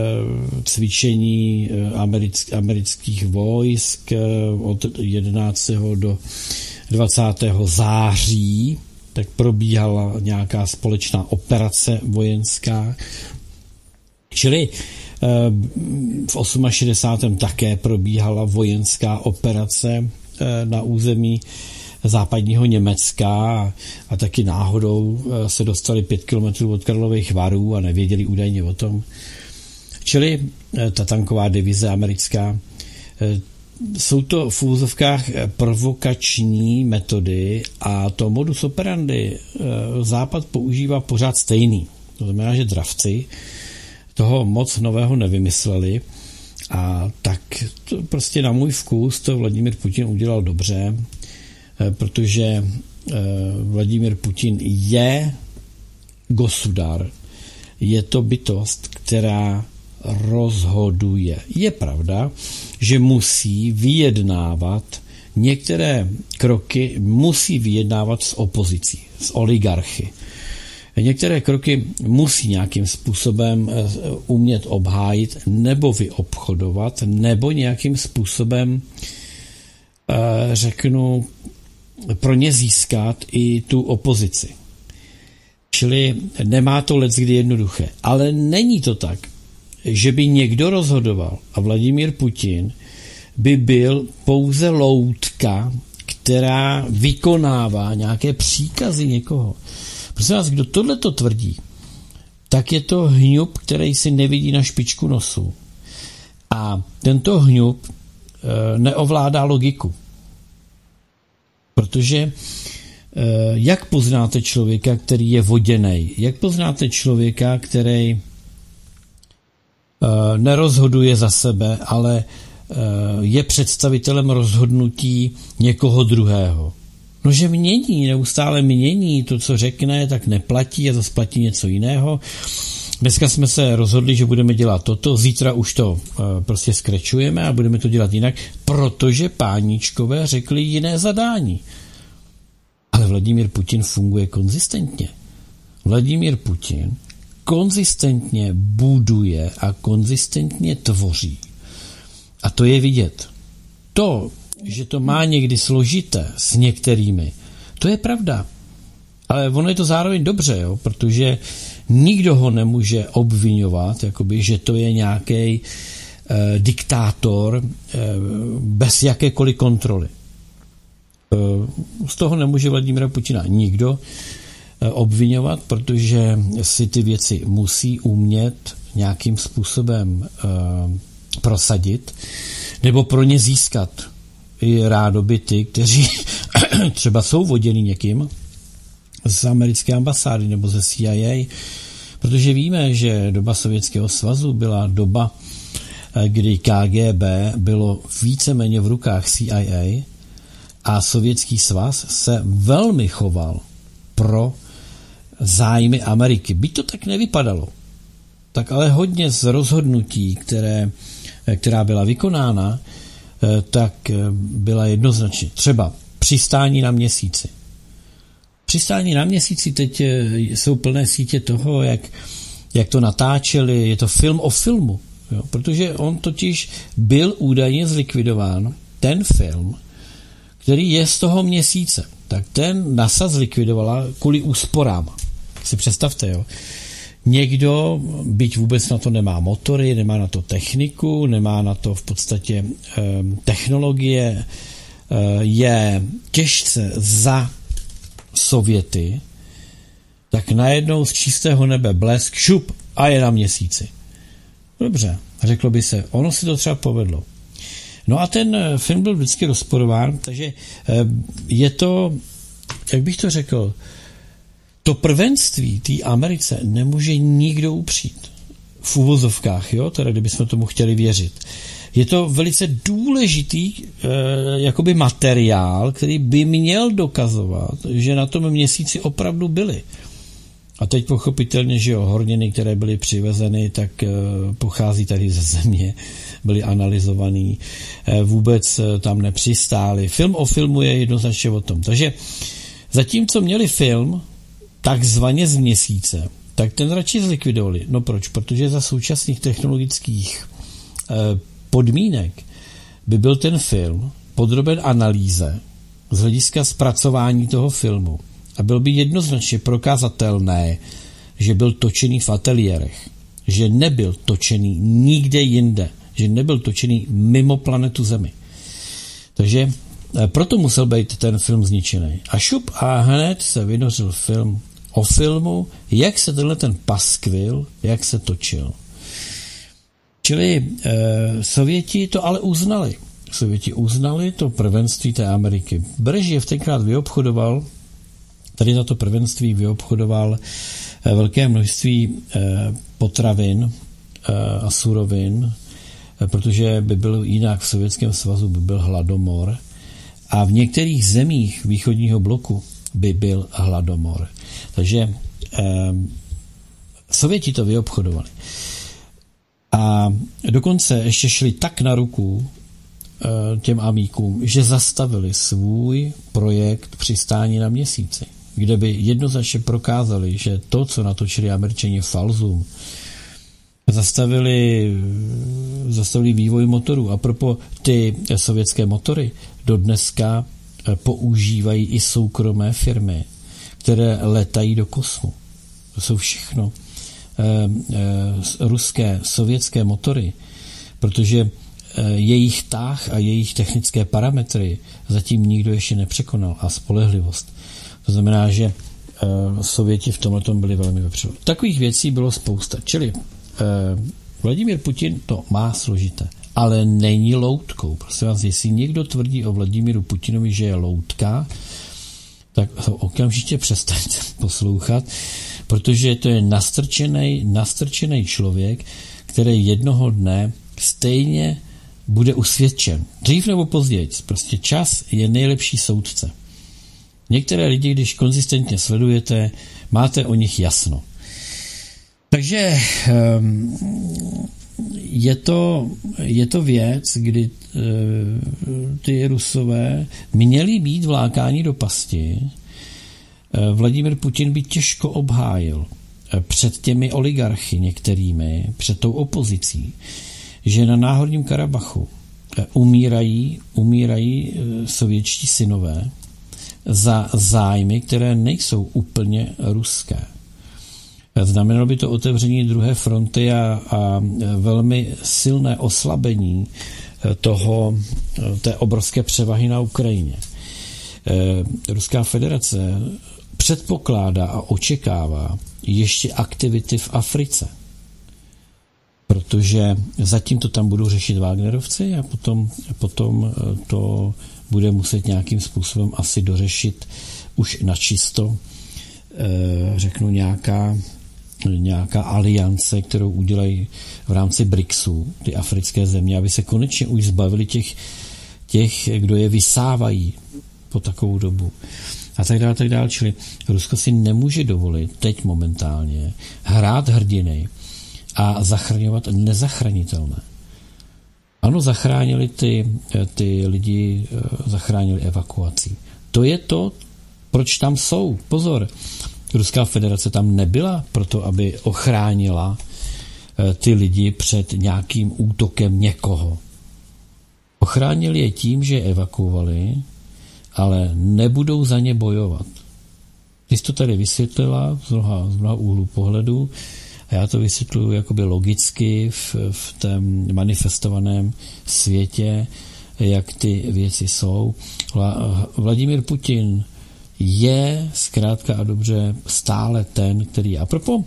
cvičení amerických vojsk od jedenáctého do dvacátého září, tak probíhala nějaká společná operace vojenská. Čili v šedesátém osmém také probíhala vojenská operace na území západního Německa a, a taky náhodou se dostali pět kilometrů od Karlových Varů a nevěděli údajně o tom. Čili ta tanková divize americká. Jsou to v úzovkách provokační metody a to modus operandi Západ používá pořád stejný. To znamená, že dravci toho moc nového nevymysleli a tak to prostě na můj vkus to Vladimír Putin udělal dobře, protože Vladimír Putin je gosudar, je to bytost, která rozhoduje. Je pravda, že musí vyjednávat některé kroky, musí vyjednávat s opozicí, s oligarchy. Některé kroky musí nějakým způsobem umět obhájit nebo vyobchodovat, nebo nějakým způsobem, řeknu, pro ně získat i tu opozici. Čili nemá to leckdy jednoduché. Ale není to tak, že by někdo rozhodoval a Vladimír Putin by byl pouze loutka, která vykonává nějaké příkazy někoho. Prosím vás, kdo tohleto tvrdí, tak je to hňup, který si nevidí na špičku nosu. A tento hňup e, neovládá logiku. Protože jak poznáte člověka, který je voděnej? Jak poznáte člověka, který nerozhoduje za sebe, ale je představitelem rozhodnutí někoho druhého? No, že mění, neustále mění, to, co řekne, tak neplatí a zase platí něco jiného. Dneska jsme se rozhodli, že budeme dělat toto, zítra už to prostě skrečujeme a budeme to dělat jinak, protože páníčkové řekli jiné zadání. Ale Vladimír Putin funguje konzistentně. Vladimír Putin konzistentně buduje a konzistentně tvoří. A to je vidět. To, že to má někdy složité s některými, to je pravda. Ale ono je to zároveň dobře, jo? Protože nikdo ho nemůže obvinovat, jakoby, že to je nějaký eh, diktátor eh, bez jakékoliv kontroly. Z toho nemůže Vladimíra Putina nikdo obvinovat, protože si ty věci musí umět nějakým způsobem prosadit nebo pro ně získat i rádoby ty, kteří třeba jsou voděni někým z americké ambasády nebo ze C I A, protože víme, že doba Sovětského svazu byla doba, kdy K G B bylo víceméně v rukách C I A a Sovětský svaz se velmi choval pro zájmy Ameriky. Byť to tak nevypadalo, tak ale hodně z rozhodnutí, které, která byla vykonána, tak byla jednoznačně. Třeba přistání na Měsíci. Přistání na Měsíci teď jsou plné sítě toho, jak, jak to natáčeli, je to film o filmu, jo? Protože on totiž byl údajně zlikvidován, ten film, který je z toho Měsíce, tak ten NASA zlikvidovala kvůli úsporám. Si představte, jo. Někdo, byť vůbec na to nemá motory, nemá na to techniku, nemá na to v podstatě eh, technologie, eh, je těžce za Sověty, tak najednou z čistého nebe blesk, šup a je na Měsíci. Dobře, řeklo by se, ono si to třeba povedlo. No a ten film byl vždycky rozporován, takže je to, jak bych to řekl, to prvenství té Americe nemůže nikdo upřít. V uvozovkách, jo, teda kdybychom tomu chtěli věřit. Je to velice důležitý e, jakoby materiál, který by měl dokazovat, že na tom Měsíci opravdu byli. A teď pochopitelně, že jo, horniny, které byly přivezeny, tak e, pochází tady ze Země, byly analyzovaný, e, vůbec e, tam nepřistály. Film o filmu je jednoznačně o tom. Takže zatímco měli film takzvaně z Měsíce, tak ten radši zlikvidovali. No proč? Protože za současných technologických e, podmínek by byl ten film podroben analýze z hlediska zpracování toho filmu a byl by jednoznačně prokazatelné, že byl točený v ateliérech, že nebyl točený nikde jinde, že nebyl točený mimo planetu Zemi. Takže proto musel být ten film zničený. A šup a hned se vynořil film o filmu, jak se tenhle ten paskvil, jak se točil. Čili eh, Sověti to ale uznali. Sověti uznali to prvenství té Ameriky. Brežněv tenkrát vyobchodoval, tady za to prvenství vyobchodoval eh, velké množství eh, potravin eh, a surovin, eh, protože by byl jinak v Sovětském svazu by byl hladomor a v některých zemích východního bloku by byl hladomor. Takže eh, Sověti to vyobchodovali. A dokonce ještě šli tak na ruku e, těm amíkům, že zastavili svůj projekt přistání na Měsíci, kde by jednoznačně prokázali, že to, co natočili Američani Falzum, zastavili, zastavili vývoj motorů. A propo ty sovětské motory do dneska používají i soukromé firmy, které letají do kosmu. To jsou všechno ruské, sovětské motory, protože jejich tah a jejich technické parametry zatím nikdo ještě nepřekonal a spolehlivost. To znamená, že Sověti v tomhle byli velmi vepředu. Takových věcí bylo spousta. Čili Vladimír Putin to má složité, ale není loutkou. Prosím vás, jestli někdo tvrdí o Vladimíru Putinovi, že je loutka, tak okamžitě přestaňte poslouchat, protože to je nastrčený, nastrčený člověk, který jednoho dne stejně bude usvědčen. Dřív nebo později. Prostě čas je nejlepší soudce. Některé lidi, když konzistentně sledujete, máte o nich jasno. Takže je to, je to věc, kdy ty Rusové měli být vlákáni do pasti. Vladimír Putin by těžko obhájil před těmi oligarchy některými, před tou opozicí, že na Náhorním Karabachu umírají, umírají sovětští synové za zájmy, které nejsou úplně ruské. Znamenalo by to otevření druhé fronty a, a velmi silné oslabení toho, té obrovské převahy na Ukrajině. Ruská federace předpokládá a očekává ještě aktivity v Africe. protože zatím to tam budou řešit Wagnerovci a potom, potom to bude muset nějakým způsobem asi dořešit už načisto, řeknu, nějaká, nějaká aliance, kterou udělají v rámci BRICSu, ty africké země, aby se konečně už zbavili těch, těch, kdo je vysávají po takovou dobu. A tak dále, tak dále. Čili Rusko si nemůže dovolit teď momentálně hrát hrdiny a zachraňovat nezachranitelné. Ano, zachránili ty, ty lidi, zachránili evakuací. To je to, proč tam jsou. Pozor, Ruská federace tam nebyla proto, aby ochránila ty lidi před nějakým útokem někoho. Ochránili je tím, že je evakuovali, ale nebudou za ně bojovat. Ty jsi to tady vysvětlila z mnoha, z mnoha úhlů pohledu a já to vysvětluji jakoby logicky v, v tom manifestovaném světě, jak ty věci jsou. Vladimír Putin je zkrátka a dobře stále ten, který... A propos,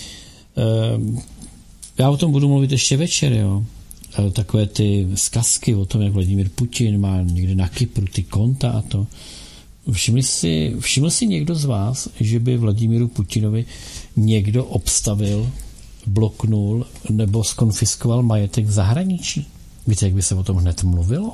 já o tom budu mluvit ještě večer, jo. Takové ty zkazky o tom, jak Vladimír Putin má někde na Kypru ty konta a to. Všiml si, všiml si někdo z vás, že by Vladimíru Putinovi někdo obstavil, bloknul nebo skonfiskoval majetek v zahraničí? Víte, jak by se o tom hned mluvilo?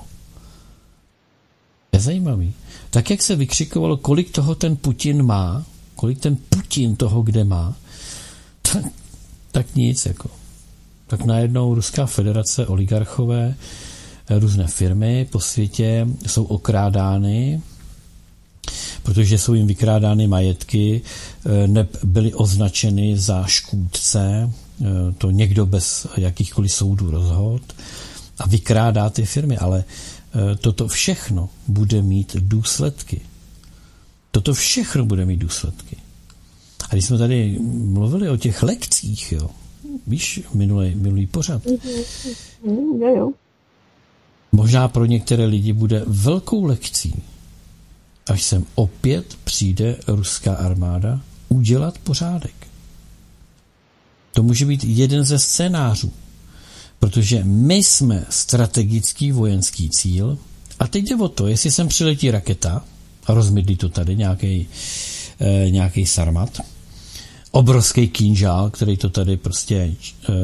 Je zajímavý. Tak, jak se vykřikovalo, kolik toho ten Putin má, kolik ten Putin toho kde má, tak, tak nic, jako. Tak najednou Ruská federace, oligarchové, různé firmy po světě jsou okrádány, protože jsou jim vykrádány majetky, byly označeny za škůdce, to někdo bez jakýchkoliv soudů rozhod a vykrádá ty firmy, ale toto všechno bude mít důsledky. Toto všechno bude mít důsledky. A když jsme tady mluvili o těch lekcích, jo, víš, minulý, minulý pořad. Mm-hmm. Jo, jo. Možná pro některé lidi bude velkou lekcí, až sem opět přijde ruská armáda udělat pořádek. To může být jeden ze scénářů, protože my jsme strategický vojenský cíl a teď jde o to, jestli sem přiletí raketa a rozmydlí to tady nějaký eh, nějaký sarmat, obrovský kýnžál, který to tady prostě e,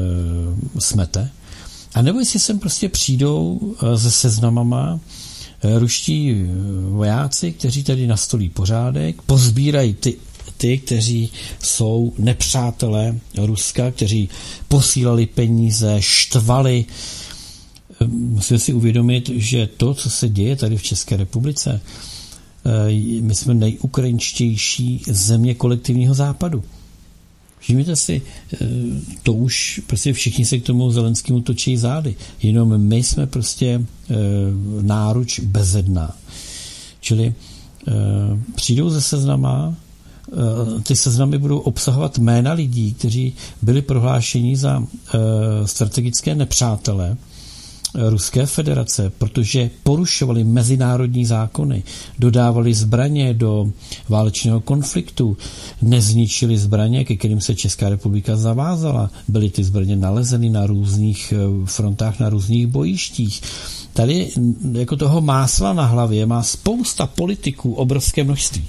smete. A nebo jestli sem prostě přijdou e, se seznamama e, ruští vojáci, kteří tady nastolí pořádek, pozbírají ty, ty, kteří jsou nepřátelé Ruska, kteří posílali peníze, štvali. E, musíme si uvědomit, že to, co se děje tady v České republice, e, my jsme nejukrajinštější země kolektivního západu. Všimněte si, to už prostě všichni se k tomu Zelenskému točí zády. Jenom my jsme prostě e, náruč bezedná. Čili e, přijdou ze seznama, e, ty seznamy budou obsahovat jména lidí, kteří byli prohlášeni za e, strategické nepřátele Ruské federace, protože porušovali mezinárodní zákony, dodávali zbraně do válečného konfliktu, nezničili zbraně, ke kterým se Česká republika zavázala. Byly ty zbraně nalezeny na různých frontách, na různých bojištích. Tady jako toho másla na hlavě má spousta politiků, obrovské množství.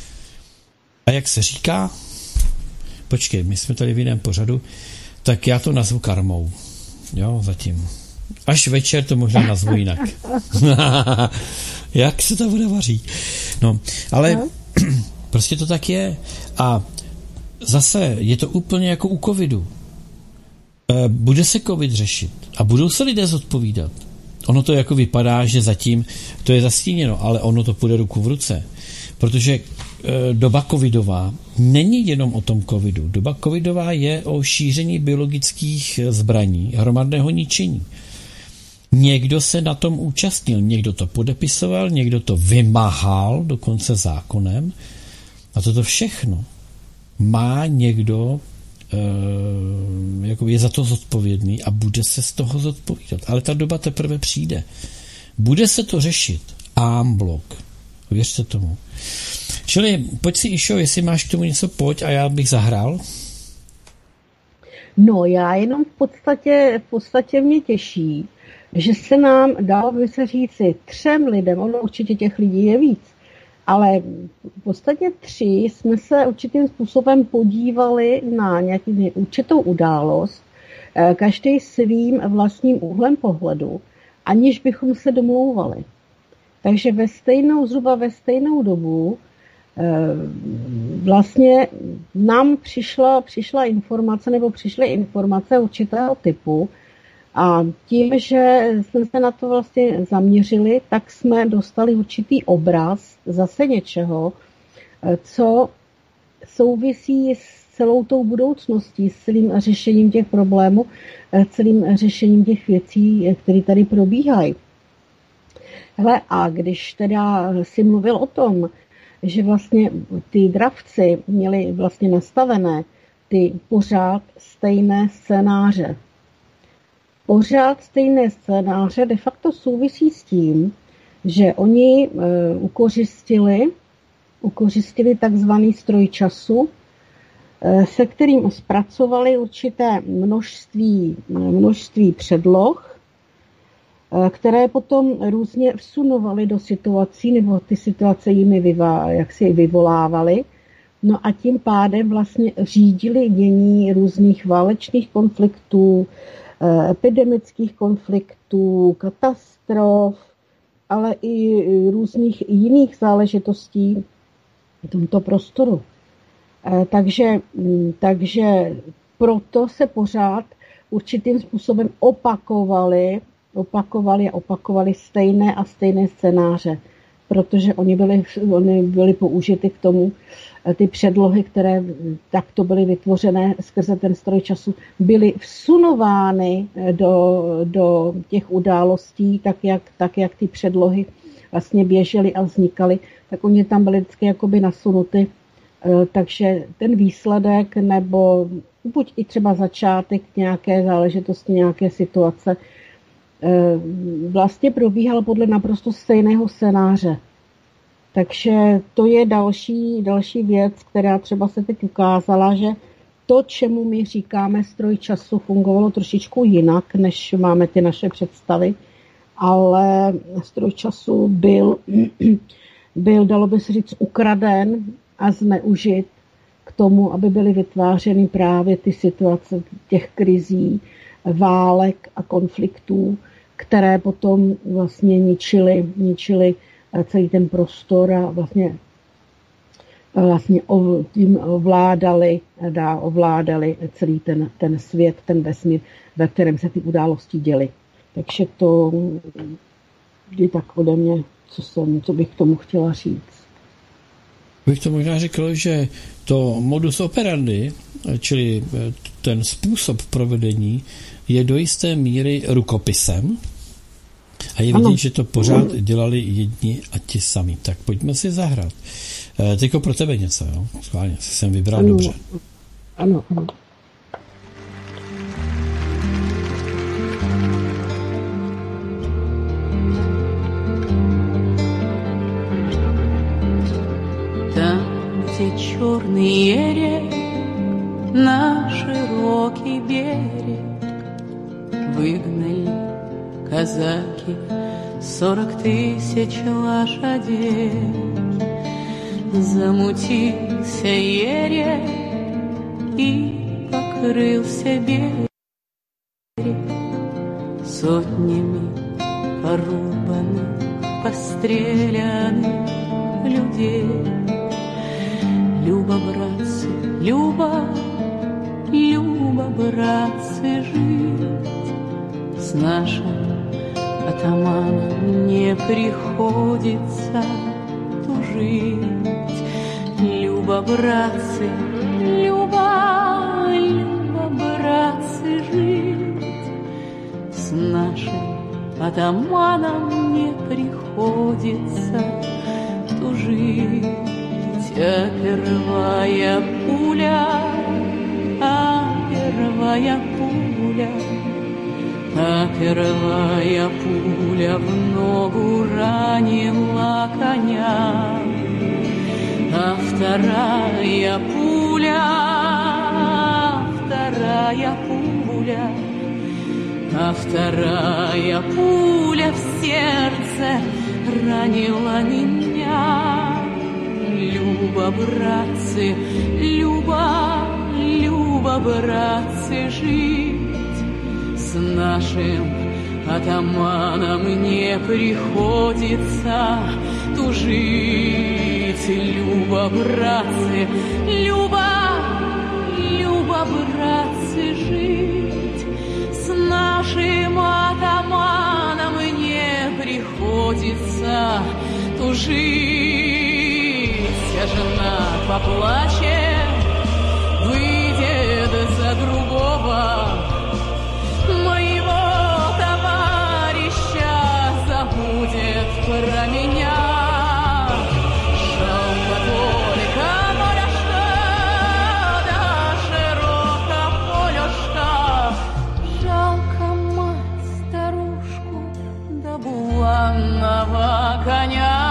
A jak se říká, počkej, my jsme tady v jiném pořadu, tak já to nazvu karmou. Jo, zatím. Až večer to možná nazvu jinak. Jak se ta voda vaří. No, ale no. Prostě to tak je. A zase je to úplně jako u covidu. Bude se covid řešit a budou se lidé zodpovídat. Ono to jako vypadá, že zatím to je zastíněno, ale ono to půjde ruku v ruce. Protože doba covidová není jenom o tom covidu. Doba covidová je o šíření biologických zbraní, hromadného ničení. Někdo se na tom účastnil, někdo to podepisoval, někdo to vymáhal dokonce zákonem a toto všechno má někdo, e, jako je za to zodpovědný a bude se z toho zodpovídat. Ale ta doba teprve přijde. Bude se to řešit en bloc. Věřte tomu. Čili pojď si, Išo, jestli máš k tomu něco, pojď a já bych zahrál. No, já jenom v podstatě, v podstatě mě těší, že se nám dalo by se říci třem lidem, ono určitě těch lidí je víc, ale v podstatě tři jsme se určitým způsobem podívali na nějakou určitou událost, každý svým vlastním úhlem pohledu, aniž bychom se domlouvali. Takže ve stejnou, zhruba ve stejnou dobu vlastně nám přišla, přišla informace nebo přišly informace určitého typu a tím, že jsme se na to vlastně zaměřili, tak jsme dostali určitý obraz zase něčeho, co souvisí s celou tou budoucností, s celým řešením těch problémů, celým řešením těch věcí, které tady probíhají. Hele, a když teda si mluvil o tom, že vlastně ty dravci měli vlastně nastavené ty pořád stejné scénáře. Pořád stejné scénáře de facto souvisí s tím, že oni e, ukořistili, ukořistili takzvaný stroj času, e, se kterým zpracovali určité množství, množství předloh, které potom různě vsunovaly do situací, nebo ty situace jimi vyvá, jak si vyvolávaly. No a tím pádem vlastně řídili dění různých válečných konfliktů, epidemických konfliktů, katastrof, ale i různých jiných záležitostí v tomto prostoru. Takže, takže proto se pořád určitým způsobem opakovaly opakovali a opakovali stejné a stejné scénáře, protože oni byli, oni byli použity k tomu, ty předlohy, které takto byly vytvořené skrze ten stroj času, byly vsunovány do, do těch událostí, tak jak, tak jak ty předlohy vlastně běžely a vznikaly, tak oni tam byly vždycky jakoby nasunuty, takže ten výsledek nebo buď i třeba začátek nějaké záležitosti, nějaké situace, vlastně probíhal podle naprosto stejného scénáře. Takže to je další, další věc, která třeba se teď ukázala, že to, čemu my říkáme stroj času, fungovalo trošičku jinak, než máme ty naše představy, ale stroj času byl, byl, dalo by se říct, ukraden a zneužit k tomu, aby byly vytvářeny právě ty situace těch krizí, válek a konfliktů, které potom vlastně ničily, ničily celý ten prostor a vlastně, vlastně tím ovládali, dá, ovládali celý ten, ten svět, ten vesmír, ve kterém se ty události děly. Takže to je tak ode mě, co, jsem, co bych k tomu chtěla říct. Bych to možná řekl, že to modus operandi, čili ten způsob provedení, je do jisté míry rukopisem a je vidět, že to pořád dělali jedni a ti sami. Tak pojďme si zahrát. Teďko pro tebe něco, jo? Schválně, jsem vybral ano, dobře. Ano, ano. Там, где черный ерек на широкий берег выгнали казаки сорок тысяч лошадей. Замутился ерек и покрылся берег сотнями порубанных, постреляных людей. Люба, братцы, Люба, Люба, братцы, жить с нашим атаманом не приходится тужить. Люба, братцы, Люба, Люба, братцы, жить с нашим атаманом не приходится тужить. А первая пуля, а первая пуля, а первая пуля в ногу ранила коня, а вторая пуля, вторая вторая пуля, а вторая пуля в сердце ранила меня. Люба, братцы, Люба, Люба, братцы, жить с нашим атаманом не приходится тужить. Люба, братцы, Люба, Люба, братцы, жить с нашим атаманом не приходится тужить. А жена поплачет, выйдет за другого, моего товарища забудет про меня. Жалко только полюшка, да широко полюшка, жалко мать старушку, да буланного коня.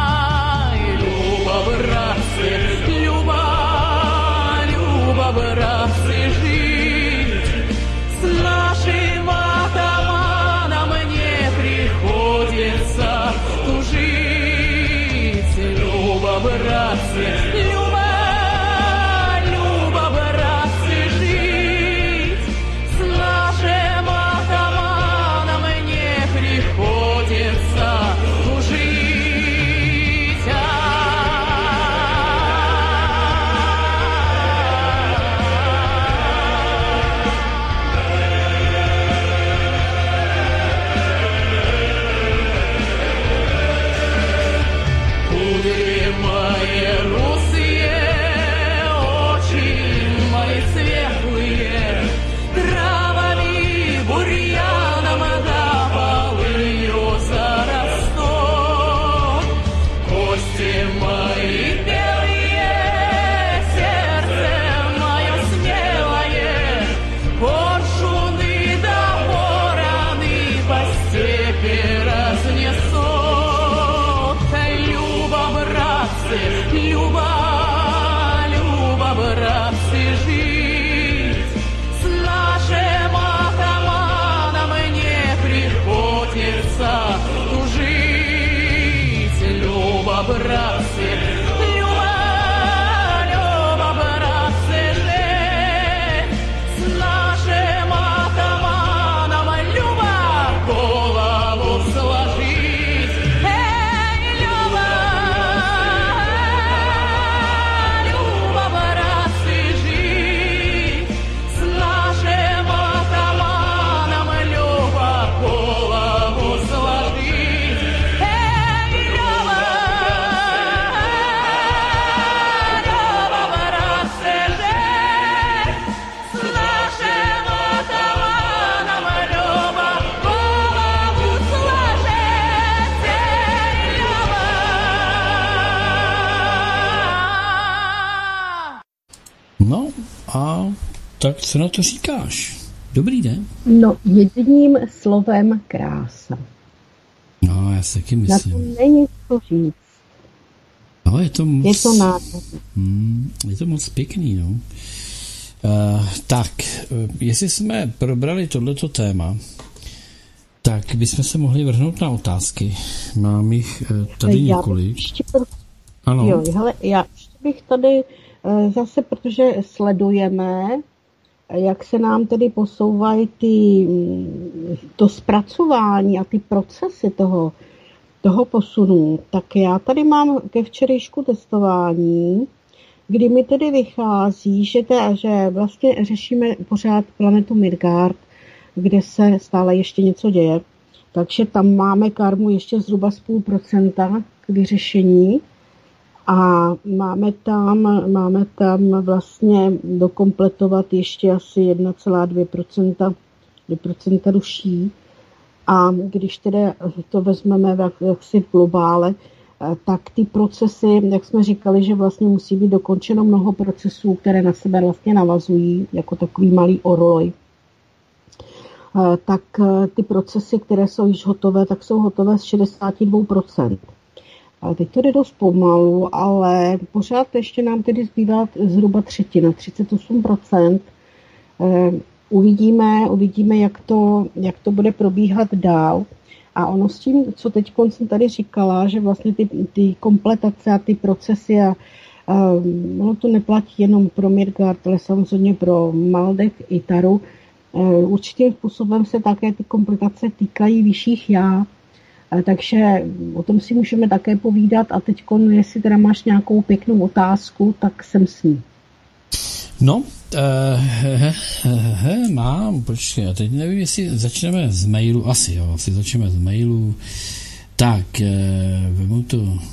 Люба, Люба, братцы, жить с нашим атаманом не приходится тужить. Люба, братцы, Люба, Люба, братцы, жить с нашим атаманом не приходится тужить. Люба, Люба, братцы, жить с нашим атаманом не приходится тужить. Люба, братцы, Люба, Люба, братцы, жить с нашим атаманом, Люба, голову сложить. No a tak co na to říkáš? Dobrý den. No, jedním slovem krása. No, já si taky myslím. Na to není co říct. No, je to moc... Je to nádherný. Hmm, je to moc pěkný, no. Uh, tak, uh, jestli jsme probrali tohleto téma, tak bychom se mohli vrhnout na otázky. Mám jich uh, tady já několik. Ještě, ano. Jo, hele, já ještě bych tady uh, zase, protože sledujeme, jak se nám tedy posouvají ty, to zpracování a ty procesy toho, toho posunu, tak já tady mám ke včerejšku testování, kdy mi tedy vychází, že, te, že vlastně řešíme pořád planetu Midgard, kde se stále ještě něco děje. Takže tam máme karmu ještě zhruba z půl procenta k vyřešení a máme tam, máme tam vlastně dokompletovat ještě asi jedna celá dvě procenta, dvě procenta duší. A když teda to vezmeme jaksi v globále, tak ty procesy, jak jsme říkali, že vlastně musí být dokončeno mnoho procesů, které na sebe vlastně navazují, jako takový malý orloj. Tak ty procesy, které jsou již hotové, tak jsou hotové z šedesát dva procent. A teď to jde dost pomalu, ale pořád ještě nám tedy zbývá zhruba třetina, třicet osm procent, Uvidíme, uvidíme jak, to, jak to bude probíhat dál. A ono s tím, co teď jsem tady říkala, že vlastně ty, ty kompletace a ty procesy, a, a ono to neplatí jenom pro Midgard, ale samozřejmě pro Maldek i Taru. Určitým způsobem se také ty kompletace týkají vyšších já. Takže o tom si můžeme také povídat. A teď, jestli teda máš nějakou pěknou otázku, tak jsem s ní. No, uh, he, he, he, mám, počkej, a teď nevím, jestli začneme z mailu, asi jo, asi začneme z mailu. Tak, uh, vemu to. Uh,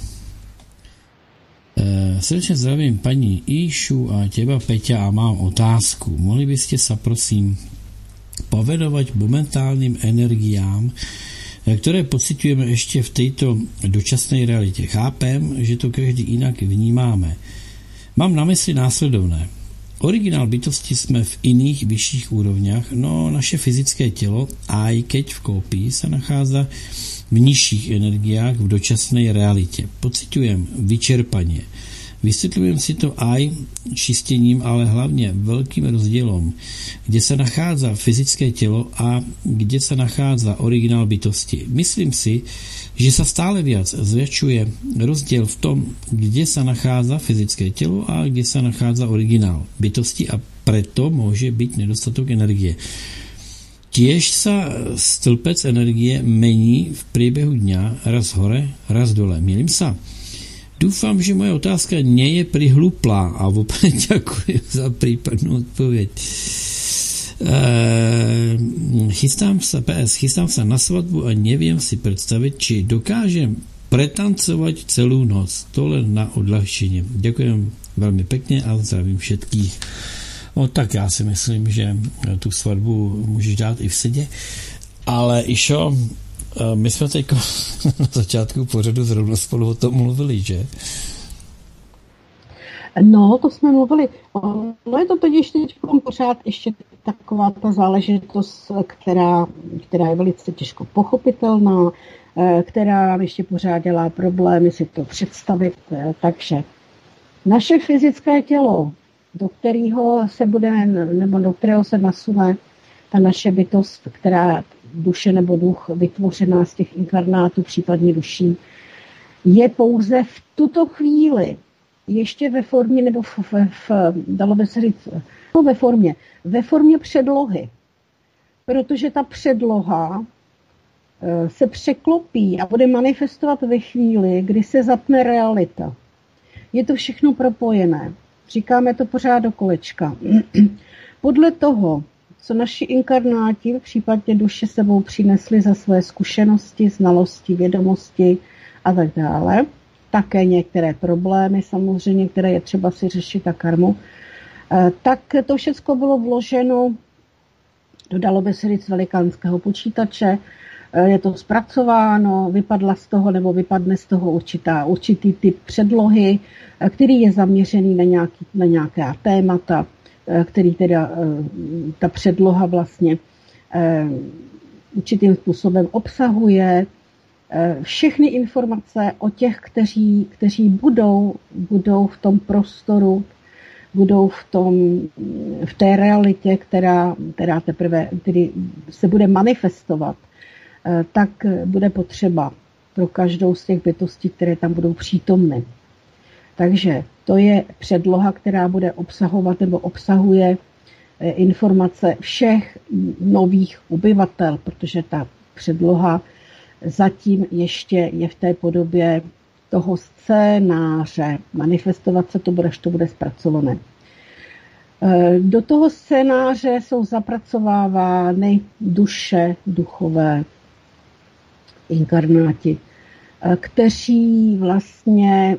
srdečně zdravím paní Išu a těba Peťa a mám otázku. Mohli byste se prosím povedovat momentálním energiám, které pociťujeme ještě v této dočasné realitě. Chápem, že to každý jinak vnímáme. Mám na mysli následovné. Originál bytosti jsme v iných vyšších úrovniach, no naše fyzické tělo, aj keď v kópii, se nachází v nižších energiách v dočasné realitě. Pociťujem vyčerpaně. Vysvětlujem si to aj čistěním, ale hlavně velkým rozdílem, kde se nachází fyzické tělo a kde se nachází originál bytosti. Myslím si, že se stále viac zvětšuje rozdíl v tom, kde se nachází fyzické tělo a kde se nachází originál bytosti a preto může být nedostatok energie. Tiež se stĺpec energie mení v průběhu dňa raz hore, raz dole. Mýlim se? Doufám, že moje otázka nie je prihluplá a opět děkuji za případnou odpověď. E, chystám se, P S, chystám se na svatbu a nevím si představit, či dokážem pretancovat celou noc. Tohle na odlehčení. Děkuji velmi pěkně a zdravím všetkých. No tak já si myslím, že tu svatbu můžeš dát i v sedě, ale Išo, my jsme teď na začátku pořadu zrovna spolu o tom mluvili, že? No, to jsme mluvili. No je to totiž teď pořád ještě taková ta záležitost, která, která je velice těžko pochopitelná, která nám ještě pořád dělá problémy si to představit. Takže naše fyzické tělo, do kterého se bude, nebo do kterého se nasune ta naše bytost, která duše nebo duch vytvořená z těch inkarnátů, případně duší, je pouze v tuto chvíli ještě ve formě, nebo v, v, v, dalo by se říct, no ve formě, ve formě předlohy. Protože ta předloha e, se překlopí a bude manifestovat ve chvíli, kdy se zapne realita. Je to všechno propojené. Říkáme to pořád do kolečka. Podle toho, co naši inkarnáti, případně duše sebou přinesli za své zkušenosti, znalosti, vědomosti a tak dále, také některé problémy samozřejmě, které je třeba si řešit a karmu, tak to všechno bylo vloženo do, dalo by se říct, velikánského počítače, je to zpracováno, vypadla z toho nebo vypadne z toho určitá, určitý typ předlohy, který je zaměřený na, nějaký, na nějaká témata, který teda ta předloha vlastně určitým způsobem obsahuje všechny informace o těch, kteří, kteří budou, budou v tom prostoru, budou v, tom, v té realitě, která, která teprve který se bude manifestovat, tak bude potřeba pro každou z těch bytostí, které tam budou přítomny. Takže to je předloha, která bude obsahovat nebo obsahuje informace všech nových obyvatel, protože ta předloha zatím ještě je v té podobě toho scénáře. Manifestovat se to bude, až to bude zpracované. Do toho scénáře jsou zapracovávány duše, duchové, inkarnáti, kteří vlastně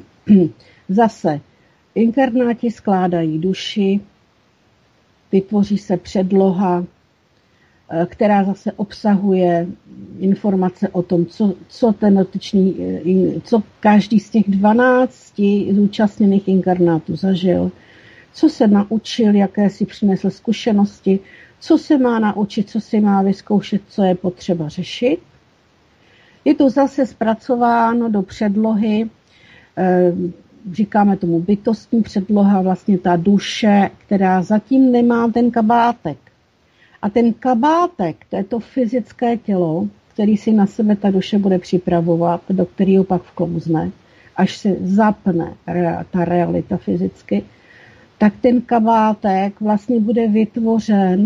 zase inkarnáti skládají duši, vytvoří se předloha, která zase obsahuje informace o tom, co, co ten dotyčný, co každý z těch dvanácti zúčastněných inkarnátů zažil, co se naučil, jaké si přinesl zkušenosti, co se má naučit, co si má vyzkoušet, co je potřeba řešit. Je to zase zpracováno do předlohy říkáme tomu bytostní předloha, vlastně ta duše, která zatím nemá ten kabátek. A ten kabátek, to je to fyzické tělo, který si na sebe ta duše bude připravovat, do kterého pak vklouzne, až se zapne ta realita fyzicky, tak ten kabátek vlastně bude vytvořen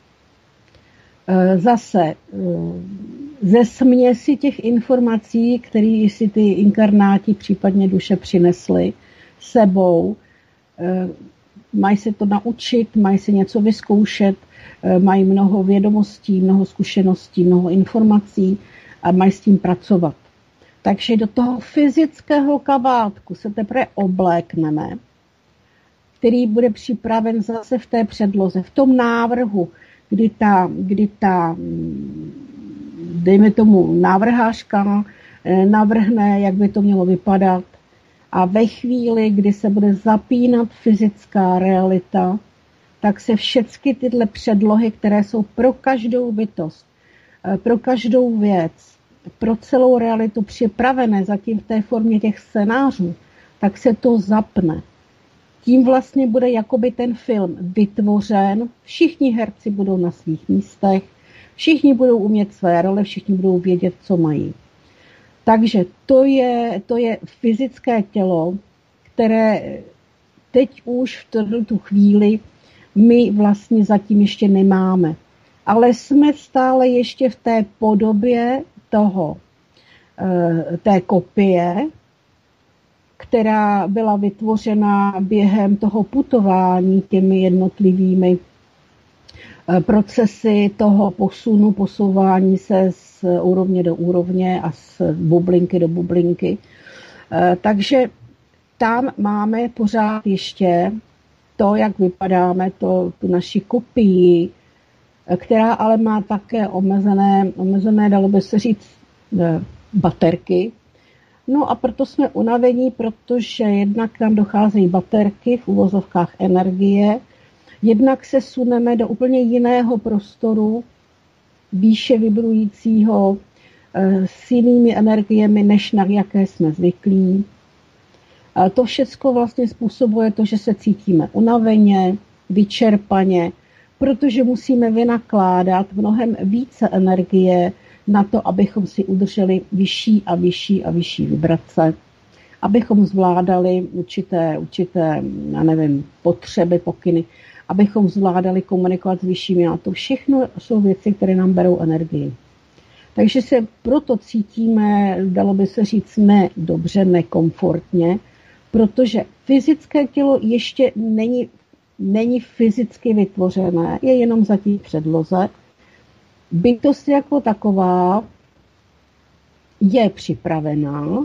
zase ze směsi těch informací, které si ty inkarnáti, případně duše přinesly sebou. Mají se to naučit, mají se něco vyzkoušet, mají mnoho vědomostí, mnoho zkušeností, mnoho informací a mají s tím pracovat. Takže do toho fyzického kabátku se teprve oblékneme, který bude připraven zase v té předloze, v tom návrhu, kdy ta, kdy ta dejme tomu, návrhářka navrhne, jak by to mělo vypadat. A ve chvíli, kdy se bude zapínat fyzická realita, tak se všechny tyhle předlohy, které jsou pro každou bytost, pro každou věc, pro celou realitu připravené zatím v té formě těch scénářů, tak se to zapne. Tím vlastně bude jakoby ten film vytvořen, všichni herci budou na svých místech, všichni budou umět své role, všichni budou vědět, co mají. Takže to je, to je fyzické tělo, které teď už v tu chvíli my vlastně zatím ještě nemáme. Ale jsme stále ještě v té podobě toho, té kopie, která byla vytvořena během toho putování těmi jednotlivými procesy toho posunu, posouvání se z úrovně do úrovně a z bublinky do bublinky. Takže tam máme pořád ještě to, jak vypadáme, to, tu naši kopii, která ale má také omezené, omezené, dalo by se říct, baterky. No a proto jsme unavení, protože jednak nám docházejí baterky, v uvozovkách energie, jednak se suneme do úplně jiného prostoru, výše vibrujícího, s jinými energiemi, než na jaké jsme zvyklí. A to všechno vlastně způsobuje to, že se cítíme unaveně, vyčerpaně, protože musíme vynakládat mnohem více energie na to, abychom si udrželi vyšší a vyšší a vyšší vibrace, abychom zvládali určité, určité, já nevím, potřeby, pokyny, abychom zvládali komunikovat s vyššími. A to všechno jsou věci, které nám berou energii. Takže se proto cítíme, dalo by se říct, ne dobře, nekomfortně, protože fyzické tělo ještě není, není fyzicky vytvořené, je jenom zatím v předloze. Bytost jako taková je připravená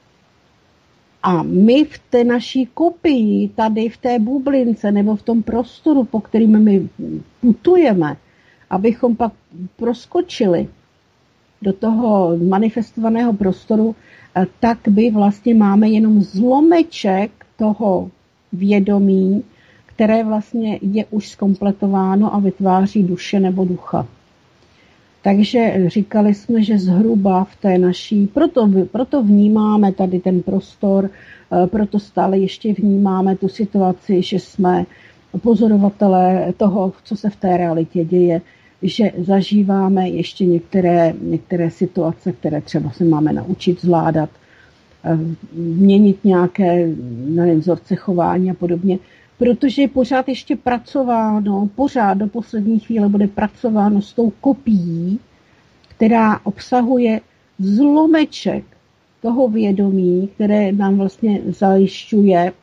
a my v té naší kopii, tady v té bublince nebo v tom prostoru, po kterým my putujeme, abychom pak proskočili do toho manifestovaného prostoru, tak by vlastně máme jenom zlomeček toho vědomí, které vlastně je už zkompletováno a vytváří duše nebo ducha. Takže říkali jsme, že zhruba v té naší, proto, proto vnímáme tady ten prostor, proto stále ještě vnímáme tu situaci, že jsme pozorovatelé toho, co se v té realitě děje, že zažíváme ještě některé, některé situace, které třeba se máme naučit zvládat, měnit nějaké, nevím, vzorce chování a podobně, protože je pořád ještě pracováno, pořád do poslední chvíle bude pracováno s tou kopií, která obsahuje zlomeček toho vědomí, které nám vlastně zajišťuje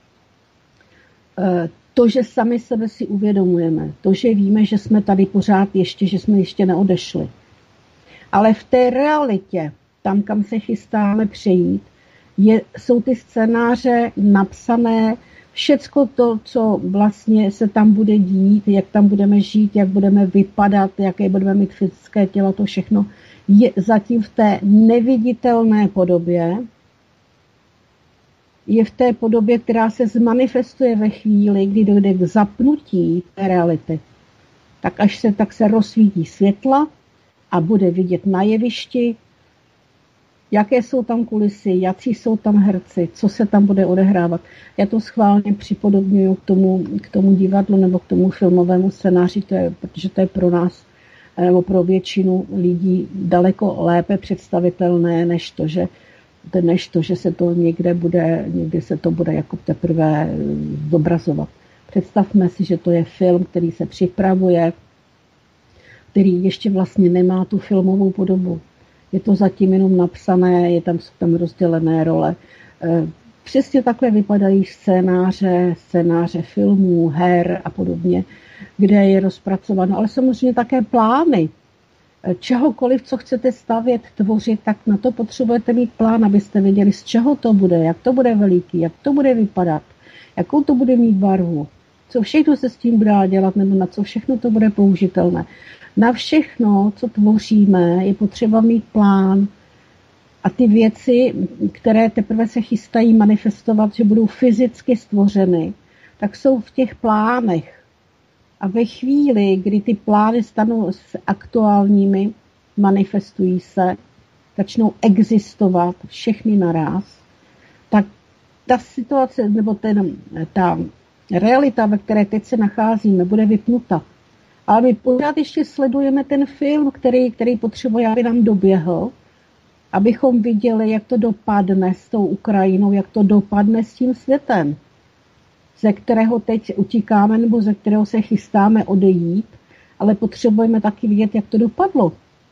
to, že sami sebe si uvědomujeme, to, že víme, že jsme tady pořád ještě, že jsme ještě neodešli. Ale v té realitě, tam, kam se chystáme přejít, je, jsou ty scénáře napsané, všecko to, co vlastně se tam bude dít, jak tam budeme žít, jak budeme vypadat, jaké budeme mít fyzické tělo, to všechno je zatím v té neviditelné podobě, je v té podobě, která se zmanifestuje ve chvíli, kdy dojde k zapnutí té reality. Tak až se, tak se rozsvítí světla a bude vidět na jevišti jaké jsou tam kulisy, jaký jsou tam herci, co se tam bude odehrávat. Já to schválně připodobňuji k tomu, k tomu divadlu nebo k tomu filmovému scénáři, to je, protože to je pro nás nebo pro většinu lidí daleko lépe představitelné, než to, že, než to, že se to někde bude, někde se to bude jako teprve zobrazovat. Představme si, že to je film, který se připravuje, který ještě vlastně nemá tu filmovou podobu. Je to zatím jenom napsané, je tam, jsou tam rozdělené role. Přesně takhle vypadají scénáře, scénáře filmů, her a podobně, kde je rozpracováno, ale samozřejmě také plány. Čehokoliv, co chcete stavět, tvořit, tak na to potřebujete mít plán, abyste věděli, z čeho to bude, jak to bude veliký, jak to bude vypadat, jakou to bude mít barvu, co všechno se s tím dá dělat, nebo na co všechno to bude použitelné. Na všechno, co tvoříme, je potřeba mít plán a ty věci, které teprve se chystají manifestovat, že budou fyzicky stvořeny, tak jsou v těch plánech. A ve chvíli, kdy ty plány stanou s aktuálními, manifestují se, začnou existovat všechny naraz, tak ta situace, nebo ten, ta realita, ve které teď se nacházíme, bude vypnuta. Ale my pořád ještě sledujeme ten film, který, který potřebuje, aby nám doběhl, abychom viděli, jak to dopadne s tou Ukrajinou, jak to dopadne s tím světem, ze kterého teď utíkáme nebo ze kterého se chystáme odejít, ale potřebujeme taky vidět, jak to dopadlo.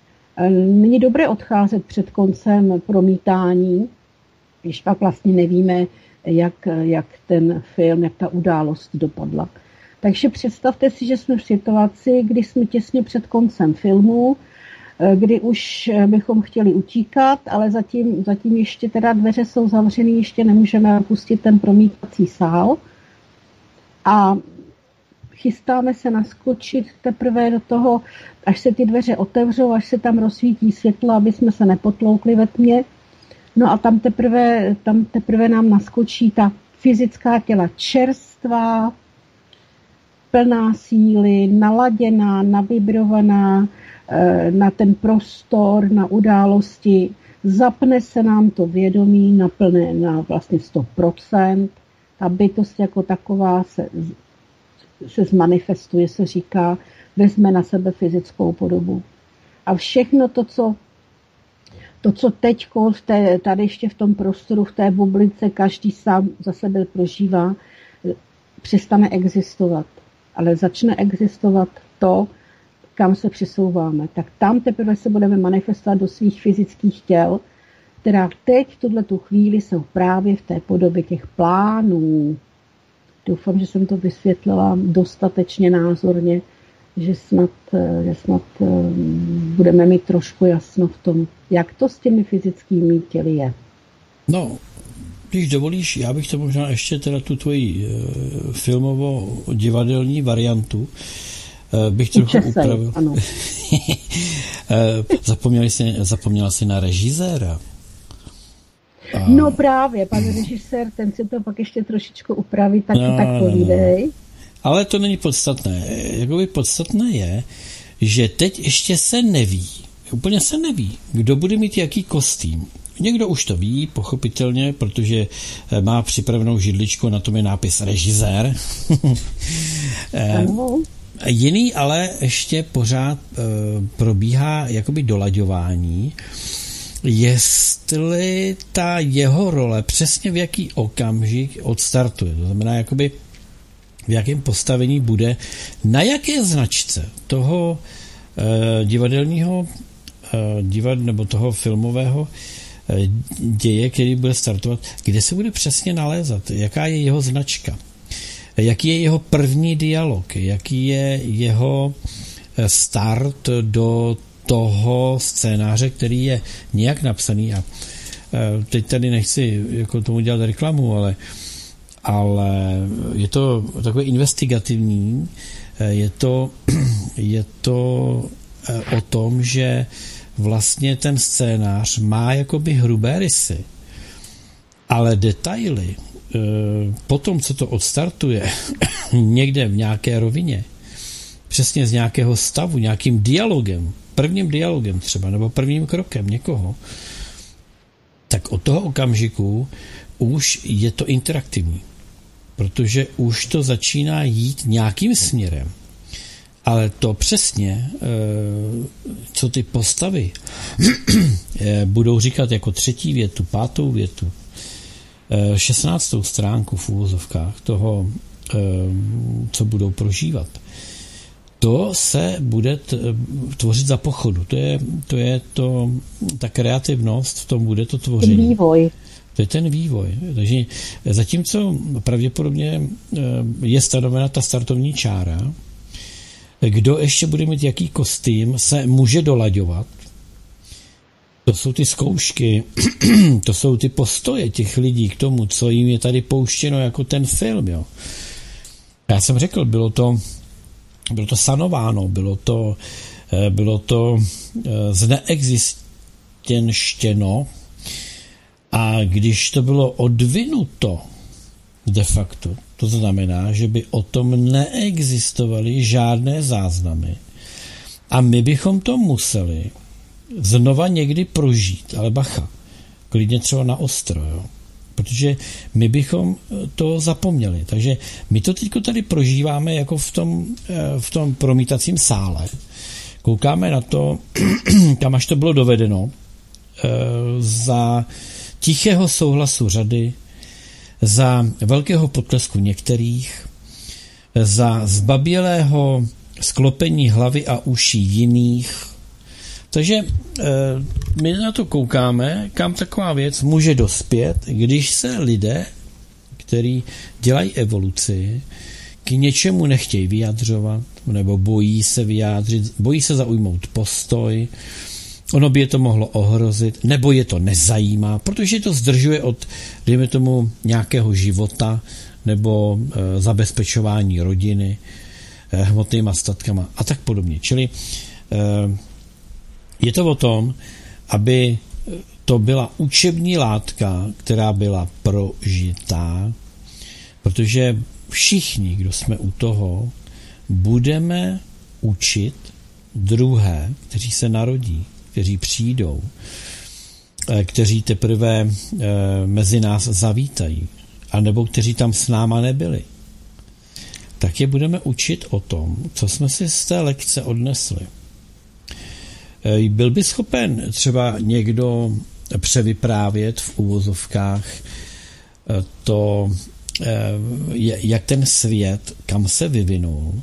Není dobré odcházet před koncem promítání, když pak vlastně nevíme, jak, jak ten film, jak ta událost dopadla. Takže představte si, že jsme v situaci, kdy jsme těsně před koncem filmu, kdy už bychom chtěli utíkat, ale zatím, zatím ještě teda dveře jsou zavřený, ještě nemůžeme opustit ten promítací sál. A chystáme se naskočit teprve do toho, až se ty dveře otevřou, až se tam rozsvítí světlo, aby jsme se nepotloukli ve tmě. No a tam teprve, tam teprve nám naskočí ta fyzická těla čerstvá, plná síly, naladěná, navibrovaná na ten prostor, na události. Zapne se nám to vědomí na plné, na vlastně sto procent. Ta bytost jako taková se, se zmanifestuje, se říká, vezme na sebe fyzickou podobu. A všechno to, co, to, co teď tady ještě v tom prostoru, v té bublice, každý sám za sebe prožívá, přestane existovat. Ale začne existovat to, kam se přesouváme. Tak tam teprve se budeme manifestovat do svých fyzických těl, která teď v tuto chvíli jsou právě v té podobě těch plánů. Doufám, že jsem to vysvětlila dostatečně názorně, že snad, že snad budeme mít trošku jasno v tom, jak to s těmi fyzickými těly je. No, když dovolíš, já bych to možná ještě teda tu tvoji filmovo-divadelní variantu bych trochu Učesej, upravil. Ano. Zapomněla jsi, zapomněla jsi na režiséra. A... No právě, pan režisér, ten si to pak ještě trošičku upraví, tak, no, tak povídej. Ale to není podstatné. Jakoby podstatné je, že teď ještě se neví, úplně se neví, kdo bude mít jaký kostým. Někdo už to ví, pochopitelně, protože má připravenou židličku, na tom je nápis režisér. Jiný ale ještě pořád e, probíhá jakoby dolaďování, jestli ta jeho role přesně v jaký okamžik odstartuje. To znamená, jakoby v jakém postavení bude, na jaké značce toho e, divadelního e, divad, nebo toho filmového e, děje, který bude startovat, kde se bude přesně nalézat, jaká je jeho značka. Jaký je jeho první dialog, jaký je jeho start do toho scénáře, který je nějak napsaný. A teď tady nechci jako tomu dělat reklamu, ale, ale je to takové investigativní, je to, je to o tom, že vlastně ten scénář má jakoby hrubé rysy, ale detaily potom, co to odstartuje někde v nějaké rovině, přesně z nějakého stavu, nějakým dialogem, prvním dialogem třeba, nebo prvním krokem někoho, tak od toho okamžiku už je to interaktivní. Protože už to začíná jít nějakým směrem. Ale to přesně, co ty postavy budou říkat jako třetí větu, pátou větu, šestnáctou stránku v úvozovkách toho, co budou prožívat, to se bude tvořit za pochodu. To je, to je to, ta kreativnost, v tom bude to tvoření. Ten vývoj. To je ten vývoj. Takže zatímco pravděpodobně je stanovena ta startovní čára, kdo ještě bude mít jaký kostým, se může dolaďovat. To jsou ty zkoušky, to jsou ty postoje těch lidí k tomu, co jim je tady pouštěno jako ten film. Jo. Já jsem řekl, bylo to, bylo to sanováno, bylo to, bylo to zneexistenštěno, a když to bylo odvinuto de facto, to znamená, že by o tom neexistovaly žádné záznamy a my bychom to museli znova někdy prožít, ale bacha, klidně třeba na ostro, jo? Protože my bychom to zapomněli. Takže my to teď tady prožíváme jako v tom, v tom promítacím sále. Koukáme na to, kam až to bylo dovedeno, za tichého souhlasu řady, za velkého potlesku některých, za zbabělého sklopení hlavy a uší jiných. Takže e, my na to koukáme, kam taková věc může dospět, když se lidé, kteří dělají evoluci, k něčemu nechtějí vyjadřovat, nebo bojí se vyjádřit, bojí se zaujmout postoj, ono by je to mohlo ohrozit, nebo je to nezajímá, protože to zdržuje od, dejme tomu, nějakého života nebo e, zabezpečování rodiny, e, hmotnýma statkama a tak podobně. Čili e, je to o tom, aby to byla učební látka, která byla prožitá, protože všichni, kdo jsme u toho, budeme učit druhé, kteří se narodí, kteří přijdou, kteří teprve mezi nás zavítají, anebo kteří tam s náma nebyli. Tak je budeme učit o tom, co jsme si z té lekce odnesli. Byl by schopen třeba někdo převyprávět v uvozovkách to, jak ten svět, kam se vyvinul,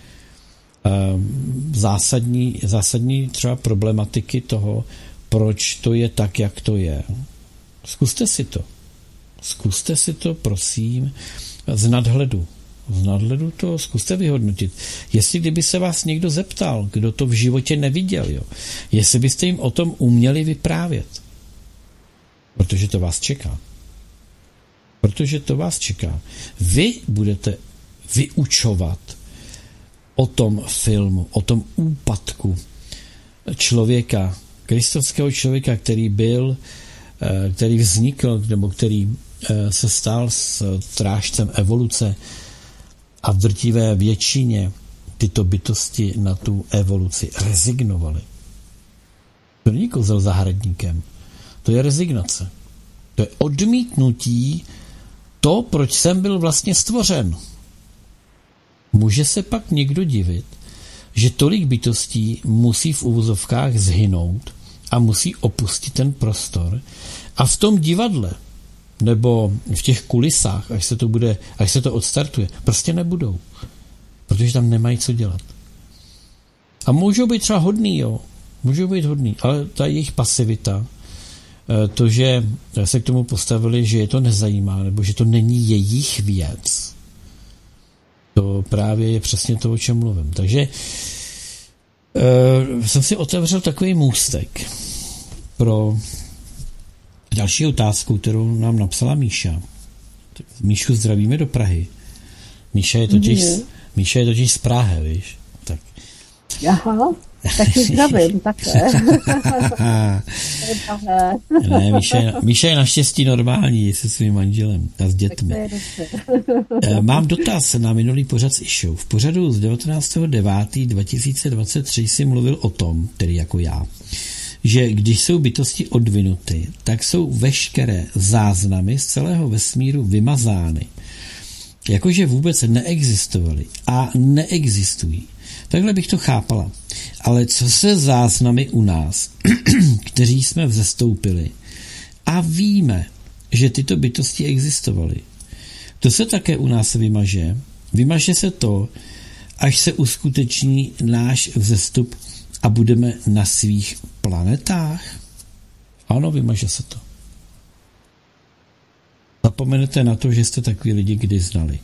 zásadní, zásadní třeba problematiky toho, proč to je tak, jak to je. Zkuste si to. Zkuste si to, prosím, z nadhledu. Z nadhledu to zkuste vyhodnotit. Jestli kdyby se vás někdo zeptal, kdo to v životě neviděl, jo, jestli byste jim o tom uměli vyprávět. Protože to vás čeká. Protože to vás čeká. Vy budete vyučovat o tom filmu, o tom úpadku člověka, kristovského člověka, který byl, který vznikl, nebo který se stal strážcem evoluce, a v drtivé většině tyto bytosti na tu evoluci rezignovaly. To není kozel zahradníkem. To je rezignace. To je odmítnutí to, proč jsem byl vlastně stvořen. Může se pak někdo divit, že tolik bytostí musí v uvozovkách zhynout a musí opustit ten prostor a v tom divadle nebo v těch kulisách, až se to bude, až se to odstartuje, prostě nebudou. Protože tam nemají co dělat. A můžou být třeba hodný, jo. Můžou být hodný, ale ta jejich pasivita, to, že se k tomu postavili, že je to nezajímá, nebo že to není jejich věc, to právě je přesně to, o čem mluvím. Takže uh, jsem si otevřel takový můstek pro další otázku, kterou nám napsala Míša. Míšu zdravíme do Prahy. Míša je totiž, mm. Míša je totiž z Prahy, víš? Tak. Aha, tak ji zdravím, také. Ne, Míša je, Míša je naštěstí normální se svým manželem a s dětmi. Mám dotaz na minulý pořad s Išou. V pořadu z devatenáctého devátého dva tisíce dvacet tři si mluvil o tom, tedy jako já, že když jsou bytosti odvinuty, tak jsou veškeré záznamy z celého vesmíru vymazány. Jakože vůbec neexistovaly a neexistují. Takhle bych to chápala. Ale co se záznamy u nás, kteří jsme vzestoupili a víme, že tyto bytosti existovaly, to se také u nás vymaže. Vymaže se to, až se uskuteční náš vzestup a budeme na svých planetách? Ano, vymaže se to. Zapomenete na to, že jste takový lidi kdy znali.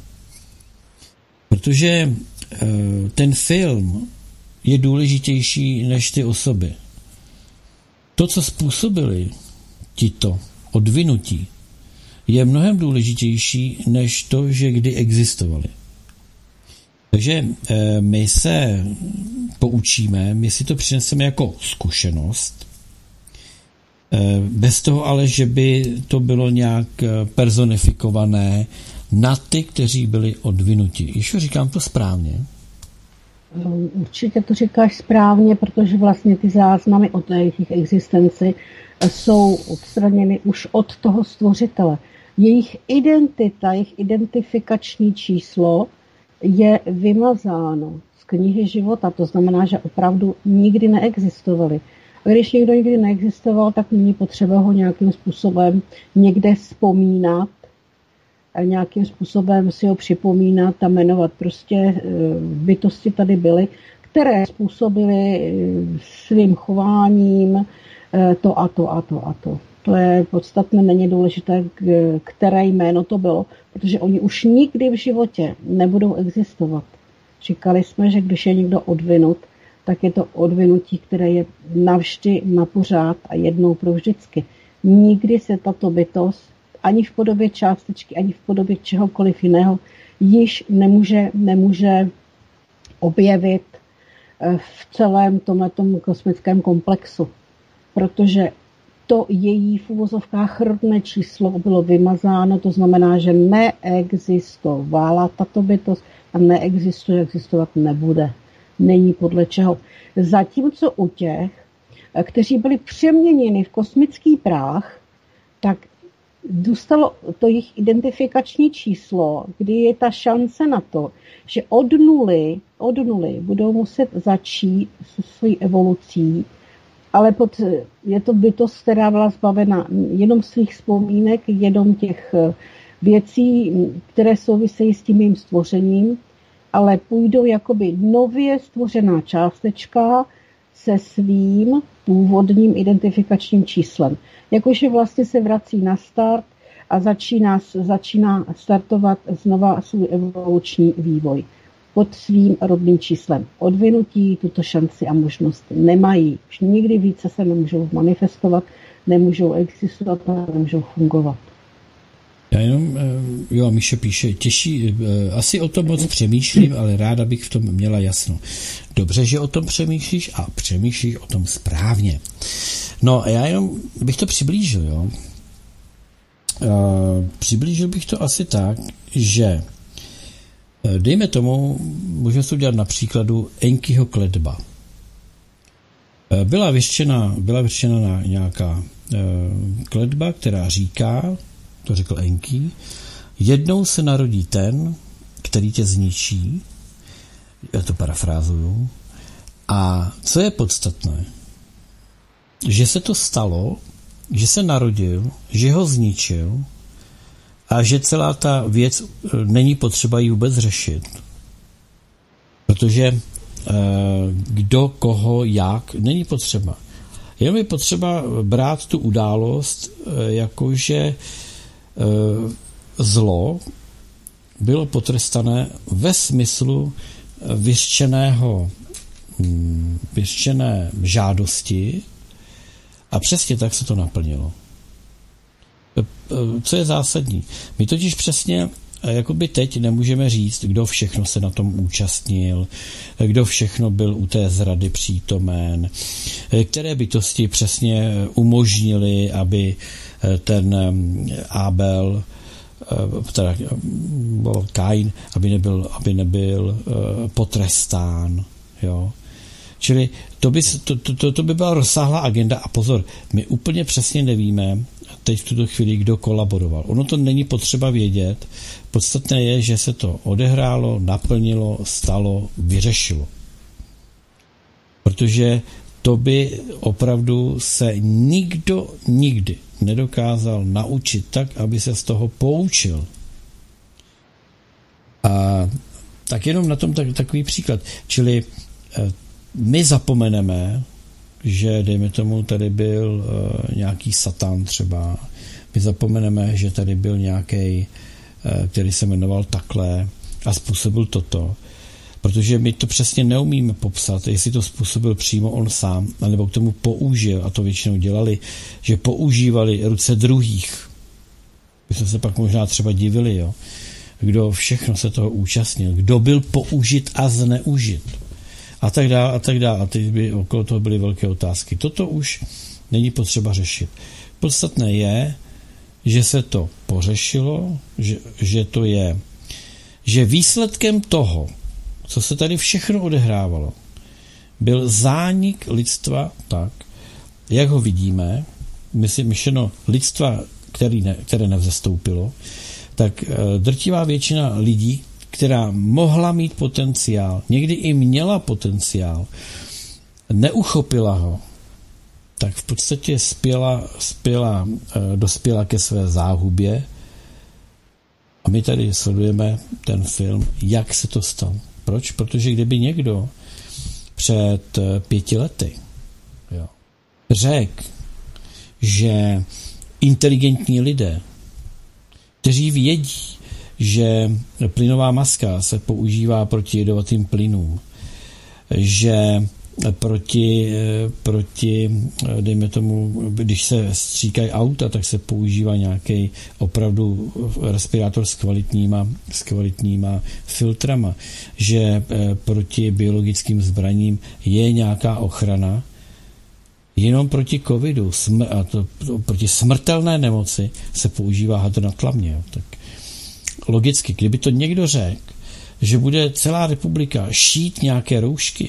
Protože e, ten film je důležitější než ty osoby. To, co způsobili tito odvinutí, je mnohem důležitější než to, že kdy existovali. Takže e, my se poučíme, my si to přineseme jako zkušenost, e, bez toho ale, že by to bylo nějak personifikované na ty, kteří byli odvinuti. Ještě říkám to správně? Určitě to říkáš správně, protože vlastně ty záznamy o té jejich existenci jsou odstraněny už od toho stvořitele. Jejich identita, jejich identifikační číslo je vymazáno z knihy života. To znamená, že opravdu nikdy neexistovali. A když někdo nikdy neexistoval, tak není potřeba ho nějakým způsobem někde vzpomínat, nějakým způsobem si ho připomínat a jmenovat. Prostě bytosti tady byly, které způsobily svým chováním to a to a to a to. To je podstatné, není důležité, které jméno to bylo, protože oni už nikdy v životě nebudou existovat. Říkali jsme, že když je někdo odvinut, tak je to odvinutí, které je navždy, na pořád a jednou pro vždycky. Nikdy se tato bytost ani v podobě částečky, ani v podobě čehokoliv jiného již nemůže, nemůže objevit v celém tomhletom kosmickém komplexu. Protože to její v uvozovkách rodné číslo bylo vymazáno, to znamená, že neexistovala tato bytost a neexistuje, existovat nebude. Není podle čeho. Zatímco u těch, kteří byli přeměněni v kosmický prach, tak dostalo to jejich identifikační číslo, kdy je ta šance na to, že od nuly, od nuly budou muset začít se svojí evolucí, ale pod, je to bytost, která byla zbavena jenom svých vzpomínek, jenom těch věcí, které souvisejí s tím jejím stvořením, ale půjdou jakoby nově stvořená částečka se svým původním identifikačním číslem. Jakože vlastně se vrací na start a začíná, začíná startovat znova svůj evoluční vývoj pod svým rodným číslem. Odvinutí tuto šanci a možnost nemají. Už nikdy více se nemůžou manifestovat, nemůžou existovat a nemůžou fungovat. Já jenom, jo, Míše píše, těší, asi o tom moc přemýšlím, ale ráda bych v tom měla jasno. Dobře, že o tom přemýšlíš a přemýšlíš o tom správně. No, já jenom bych to přiblížil, jo. Přiblížil bych to asi tak, že dejme tomu, můžeme to udělat na příkladu Enkiho kletba. Byla vyřčena, byla vyřčena nějaká kletba, která říká, to řekl Enki, jednou se narodí ten, který tě zničí, já to parafrázuju, a co je podstatné, že se to stalo, že se narodil, že ho zničil a že celá ta věc není potřeba ji vůbec řešit. Protože kdo, koho, jak, není potřeba. Jenom je potřeba brát tu událost, jakože zlo bylo potrestané ve smyslu vyřčeného, vyřčené žádosti a přesně tak se to naplnilo. Co je zásadní? My totiž přesně jakoby teď nemůžeme říct, kdo všechno se na tom účastnil, kdo všechno byl u té zrady přítomen, které bytosti přesně umožnili, aby ten Abel, teda Kain, aby nebyl, aby nebyl potrestán. Jo. Čili to by, to, to, to by byla rozsáhlá agenda a pozor, my úplně přesně nevíme teď v tuto chvíli, kdo kolaboroval. Ono to není potřeba vědět, podstatné je, že se to odehrálo, naplnilo, stalo, vyřešilo. Protože to by opravdu se nikdo nikdy nedokázal naučit tak, aby se z toho poučil. A tak jenom na tom tak, takový příklad. Čili my zapomeneme, že dejme tomu tady byl uh, nějaký satán třeba, my zapomeneme, že tady byl nějaký, uh, který se jmenoval takhle a způsobil toto, protože my to přesně neumíme popsat, jestli to způsobil přímo on sám, nebo k tomu použil, a to většinou dělali, že používali ruce druhých. My jsme se pak možná třeba divili, jo? Kdo všechno se toho účastnil, kdo byl použit a zneužit. A tak dále, a tak dále. A teď by okolo toho byly velké otázky. Toto už není potřeba řešit. Podstatné je, že se to pořešilo, že, že to je, že výsledkem toho, co se tady všechno odehrávalo, byl zánik lidstva tak, jak ho vidíme, myslím, myšleno lidstva, který ne, které nevzestoupilo, tak drtivá většina lidí, která mohla mít potenciál, někdy i měla potenciál, neuchopila ho, tak v podstatě spěla, spěla, dospěla ke své záhubě a my tady sledujeme ten film, jak se to stalo. Proč? Protože kdyby někdo před pěti lety jo, řekl, že inteligentní lidé, kteří vědí, že plynová maska se používá proti jedovatým plynům, že proti, proti, dejme tomu, když se stříkají auta, tak se používá nějaký opravdu respirátor s kvalitníma, s kvalitníma filtrama, že proti biologickým zbraním je nějaká ochrana, jenom proti covidu smr- a to, to, proti smrtelné nemoci se používá hadr na tlamě. Tak logicky, kdyby to někdo řekl, že bude celá republika šít nějaké roušky,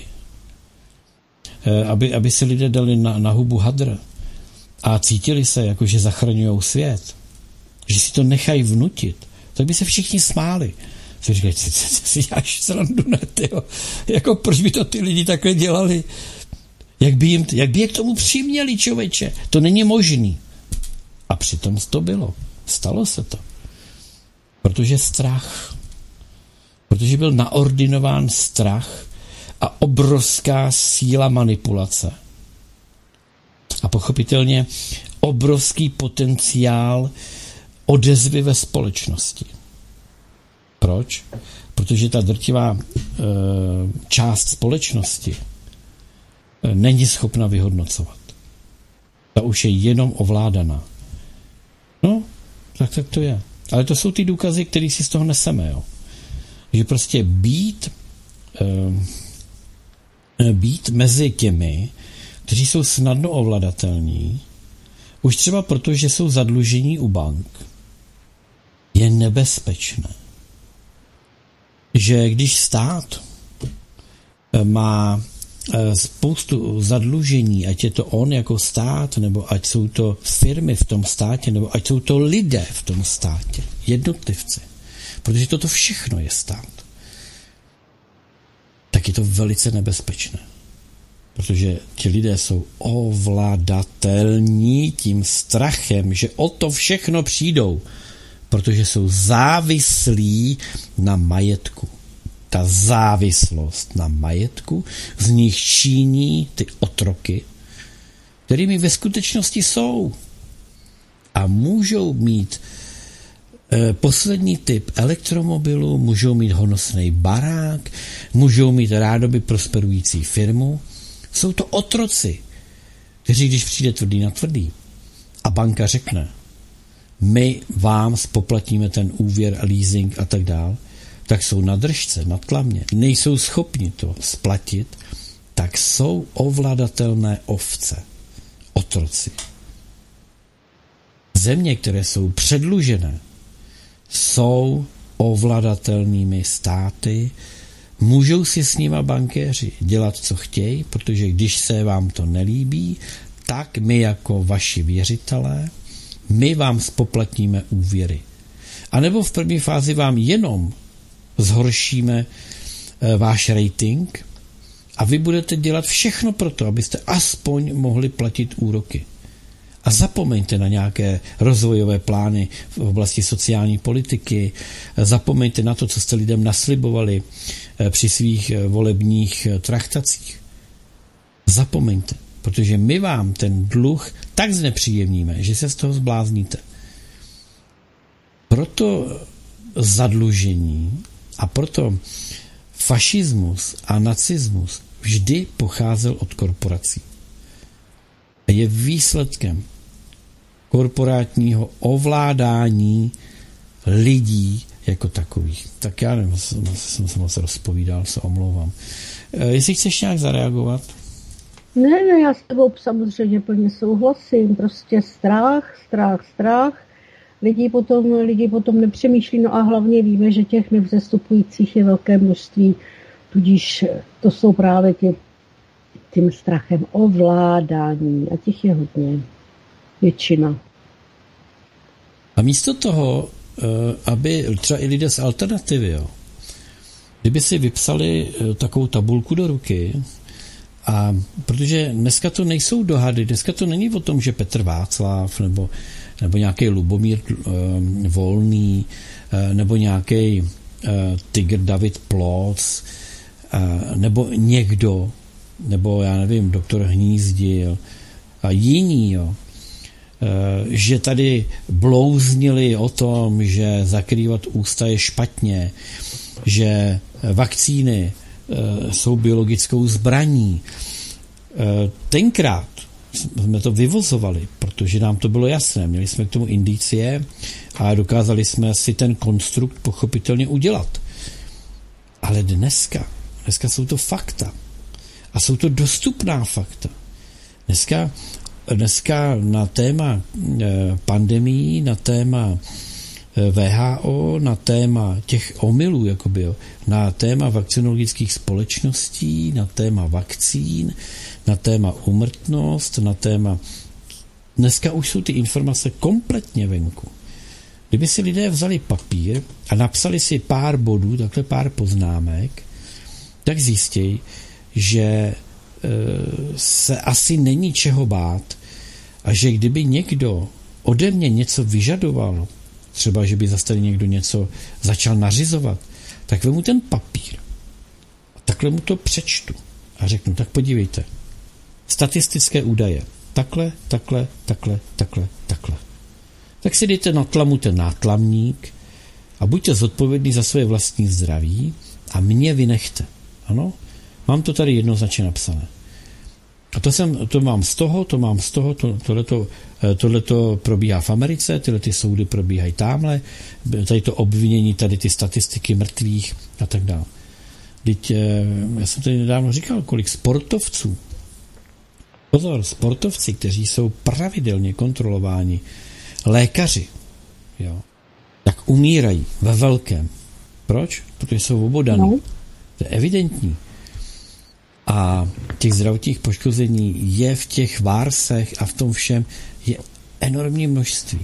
aby, aby se lidé dali na, na hubu hadr a cítili se, jako že zachraňují svět, že si to nechají vnutit, tak by se všichni smáli. Si říkají, si děláš srandu, ne, tyjo. Jako proč by to ty lidi takhle dělali? Jak by, jim, jak by je k tomu přiměli, člověče? To není možný. A přitom to bylo. Stalo se to. Protože strach. Protože byl naordinován strach a obrovská síla manipulace. A pochopitelně obrovský potenciál odezvy ve společnosti. Proč? Protože ta drtivá e, část společnosti e, není schopna vyhodnocovat. Ta už je jenom ovládaná. No, tak, tak to je. Ale to jsou ty důkazy, které si z toho neseme. Jo. Že prostě být, e, být mezi těmi, kteří jsou snadno ovladatelní, už třeba proto, že jsou zadlužení u bank, je nebezpečné. Že když stát má spoustu zadlužení, ať je to on jako stát, nebo ať jsou to firmy v tom státě, nebo ať jsou to lidé v tom státě, jednotlivci, protože toto všechno je stát, tak je to velice nebezpečné. Protože ti lidé jsou ovladatelní tím strachem, že o to všechno přijdou, protože jsou závislí na majetku. Ta závislost na majetku z nich činí ty otroky, kterými ve skutečnosti jsou. A můžou mít e, poslední typ elektromobilu, můžou mít honosný barák, můžou mít rádoby prosperující firmu. Jsou to otroci, kteří, když přijde tvrdý na tvrdý a banka řekne, my vám spoplatíme ten úvěr, leasing a tak dál, tak jsou na držce, na tlamě, nejsou schopni to splatit, tak jsou ovladatelné ovce, otroci. Země, které jsou předlužené, jsou ovladatelnými státy, Můžou si s nima bankéři dělat, co chtějí, protože když se vám to nelíbí, tak my jako vaši věřitelé, my vám spoplatníme úvěry. A nebo v první fázi vám jenom zhoršíme e, váš rating a vy budete dělat všechno pro to, abyste aspoň mohli platit úroky. A zapomeňte na nějaké rozvojové plány v oblasti sociální politiky, zapomeňte na to, co jste lidem naslibovali při svých volebních traktacích. Zapomeňte, protože my vám ten dluh tak znepříjemníme, že se z toho zblázníte. Proto zadlužení a proto fašismus a nacismus vždy pocházel od korporací. Je výsledkem korporátního ovládání lidí jako takových. Tak já nevím, jsem se moc rozpovídal, se omlouvám. Jestli chceš nějak zareagovat? Ne, ne, já s tebou samozřejmě plně souhlasím. Prostě strach, strach, strach. Lidi potom, lidi potom nepřemýšlí, no a hlavně víme, že těch nevzestupujících je velké množství, tudíž to jsou právě ti tím strachem ovládání a těch je hodně, většina. A místo toho, aby třeba i lidé z alternativy, jo, kdyby si vypsali takovou tabulku do ruky, a protože dneska to nejsou dohady, dneska to není o tom, že Petr Václav nebo, nebo nějaký Lubomír um, Volný uh, nebo nějaký uh, Tygr David Ploc uh, nebo někdo, nebo já nevím, doktor Hnízdil a jiní, jo, že tady blouznili o tom, že zakrývat ústa je špatně, že vakcíny jsou biologickou zbraní. Tenkrát jsme to vyvozovali, protože nám to bylo jasné. Měli jsme k tomu indicie a dokázali jsme si ten konstrukt pochopitelně udělat. Ale dneska, dneska jsou to fakta. A jsou to dostupná fakta. Dneska, dneska na téma pandemií, na téma V H O, na téma těch omylů, jakoby, jo, na téma vakcinologických společností, na téma vakcín, na téma úmrtnost, na téma... Dneska už jsou ty informace kompletně venku. Kdyby si lidé vzali papír a napsali si pár bodů, takhle pár poznámek, tak zjistějí, že se asi není čeho bát a že kdyby někdo ode mě něco vyžadoval, třeba, že by zase tady někdo něco začal nařizovat, tak vemu ten papír a takhle mu to přečtu a řeknu, tak podívejte, statistické údaje, takhle, takhle, takhle, takhle, takhle. Tak si dejte na tlamu ten nátlamník a buďte zodpovědní za své vlastní zdraví a mě vynechte. Ano? Mám to tady jednoznačně napsané. A to, jsem, to mám z toho, to mám z toho, to, tohleto, tohleto probíhá v Americe, tyhle ty soudy probíhají tamhle, tady to obvinění, tady ty statistiky mrtvých a tak dále. Teď, já jsem tady nedávno říkal, kolik sportovců, pozor, sportovci, kteří jsou pravidelně kontrolováni lékaři, jo, tak umírají ve velkém. Proč? Protože jsou obodaní. No. To je evidentní. A těch zdravotních poškození je v těch vársech a v tom všem je enormní množství.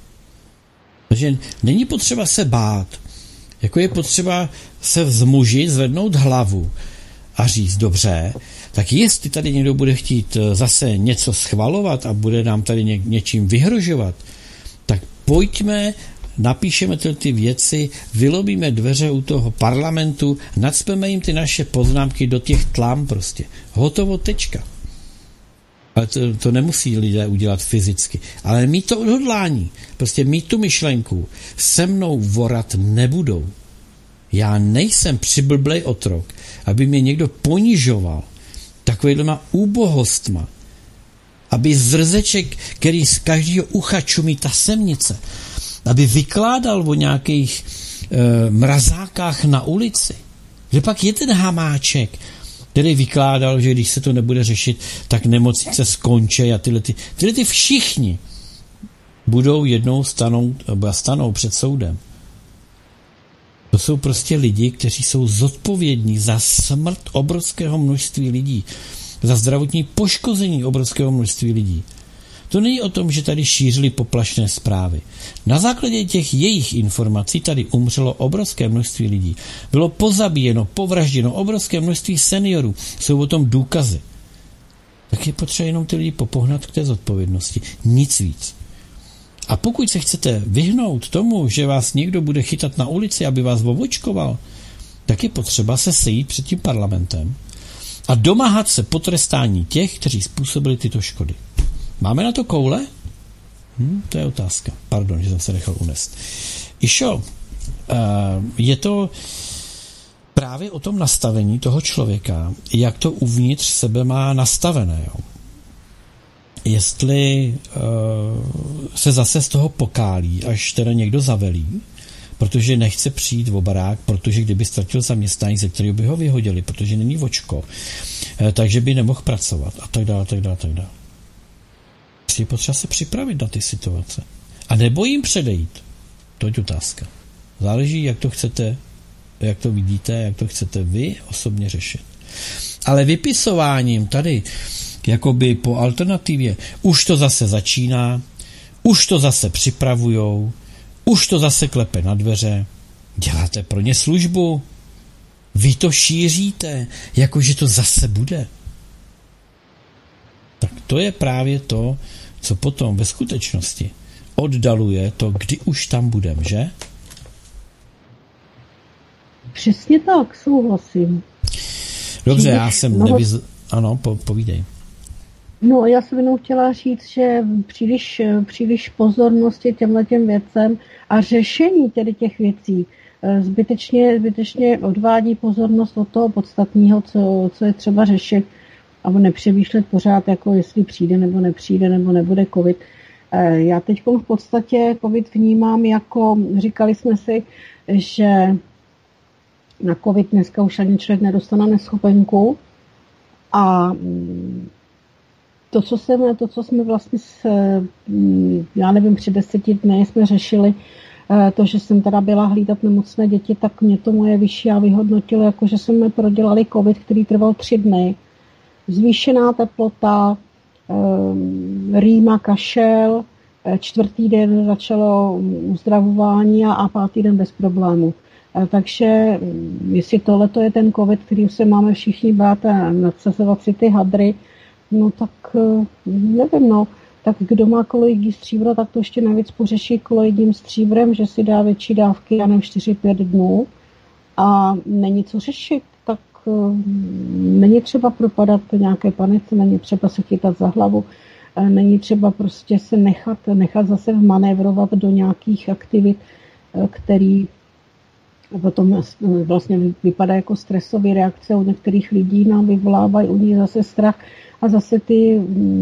Takže není potřeba se bát. Jako je potřeba se vzmužit, zvednout hlavu a říct, dobře, tak jestli tady někdo bude chtít zase něco schvalovat a bude nám tady ně, něčím vyhrožovat, tak pojďme, napíšeme ty, ty věci, vylobíme dveře u toho parlamentu, nacpeme jim ty naše poznámky do těch tlam prostě. Hotovo, tečka. Ale to, to nemusí lidé udělat fyzicky. Ale mít to odhodlání, prostě mít tu myšlenku, se mnou vorat nebudou. Já nejsem přiblblej otrok, aby mě někdo ponižoval takovýhlema úbohostma, aby zrzeček, který z každého ucha čumí ta semnice, aby vykládal o nějakých e, mrazákách na ulici. Kde pak je ten Hamáček, který vykládal, že když se to nebude řešit, tak nemocnice skončí a tyhle, ty, tyhle ty všichni budou jednou stanou, stanou před soudem. To jsou prostě lidi, kteří jsou zodpovědní za smrt obrovského množství lidí, za zdravotní poškození obrovského množství lidí. To není o tom, že tady šířili poplašné zprávy. Na základě těch jejich informací tady umřelo obrovské množství lidí. Bylo pozabíjeno, povražděno obrovské množství seniorů. Jsou o tom důkazy. Tak je potřeba jenom ty lidi popohnat k té zodpovědnosti. Nic víc. A pokud se chcete vyhnout tomu, že vás někdo bude chytat na ulici, aby vás ovočkoval, tak je potřeba se sejít před tím parlamentem a domáhat se potrestání těch, kteří způsobili tyto škody. Máme na to koule? Hm, to je otázka. Pardon, že jsem se nechal unést. Išo, je to právě o tom nastavení toho člověka, jak to uvnitř sebe má nastavené. Jo? Jestli uh, se zase z toho pokálí, až teda někdo zavelí, protože nechce přijít o barák, protože kdyby ztratil zaměstnání, ze kterého by ho vyhodili, protože není vočko, uh, takže by nemohl pracovat a tak dále, a tak dále, a tak dále. Je potřeba se připravit na ty situace. A nebo jim předejít. To je otázka. Záleží, jak to chcete, jak to vidíte, jak to chcete vy osobně řešit. Ale vypisováním tady jakoby po alternativě už to zase začíná, už to zase připravujou, už to zase klepe na dveře, děláte pro ně službu, vy to šíříte, jakože to zase bude. Tak to je právě to, co potom ve skutečnosti oddaluje to, kdy už tam budeme, že? Přesně tak, souhlasím. Dobře, já jsem no, nevyz... Ano, po, povídej. No, já jsem jenom chtěla říct, že příliš, příliš pozornosti těmhle těm věcem a řešení tedy těch věcí zbytečně, zbytečně odvádí pozornost od toho podstatného, co, co je třeba řešit, a nepřemýšlet pořád, jako jestli přijde nebo nepřijde, nebo nebude covid. Já teď v podstatě covid vnímám jako, říkali jsme si, že na covid dneska už ani člověk nedostane neschopenku a to, co jsme, to, co jsme vlastně s, já nevím, před deseti dny jsme řešili, to, že jsem teda byla hlídat nemocné děti, tak mě to moje vyšší a vyhodnotilo, jako že jsme prodělali covid, který trval tři dny. Zvýšená teplota, rýma, kašel, čtvrtý den začalo uzdravování a pátý den bez problému. Takže jestli tohleto je ten covid, který se máme všichni bát a nadsazovat si ty hadry, no tak nevím, no. Tak kdo má koloidní stříbro, tak to ještě navíc pořeší koloidním stříbrem, že si dá větší dávky, já nevím, čtyři pět dnů a není co řešit. Tak není třeba propadat nějaké panice, není třeba se chytat za hlavu, není třeba prostě se nechat, nechat zase vmanévrovat do nějakých aktivit, který potom vlastně vypadá jako stresové reakce u některých lidí, nám vyvolávají u nich zase strach a zase ty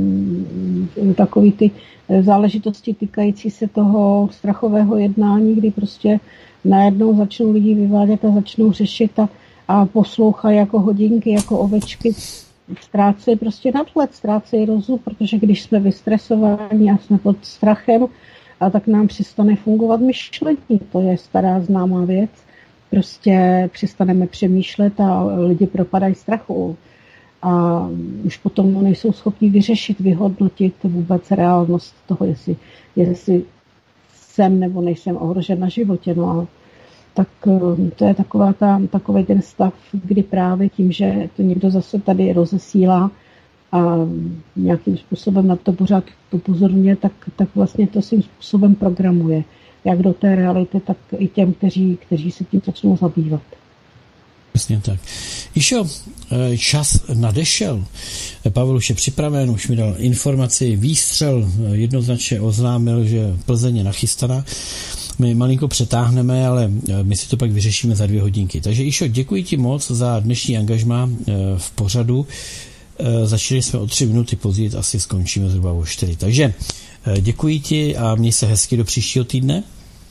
takový ty záležitosti týkající se toho strachového jednání, kdy prostě najednou začnou lidi vyvádět a začnou řešit a a poslouchají jako hodinky, jako ovečky, ztrácejí prostě nadhled, ztrácejí rozum, protože když jsme vystresovaní a jsme pod strachem, a tak nám přestane fungovat myšlení. To je stará známá věc. Prostě přestaneme přemýšlet a lidi propadají strachu. A už potom nejsou schopni vyřešit, vyhodnotit vůbec reálnost toho, jestli, jestli jsem nebo nejsem ohrožen na životě. No a tak to je taková ta, takový ten stav, kdy právě tím, že to někdo zase tady rozesílá a nějakým způsobem na to pořád upozorňuje, tak, tak vlastně to svým způsobem programuje. Jak do té reality, tak i těm, kteří, kteří se tím začnou zabývat. Přesně tak. Išo, čas nadešel. Pavel už je připraven, už mi dal informaci, výstřel jednoznačně oznámil, že Plzeň je nachystaná. My malinko přetáhneme, ale my si to pak vyřešíme za dvě hodinky. Takže Išo, děkuji ti moc za dnešní angažmá v pořadu. Začali jsme o tři minuty později, asi skončíme zhruba o čtyři. Takže děkuji ti a měj se hezky do příštího týdne.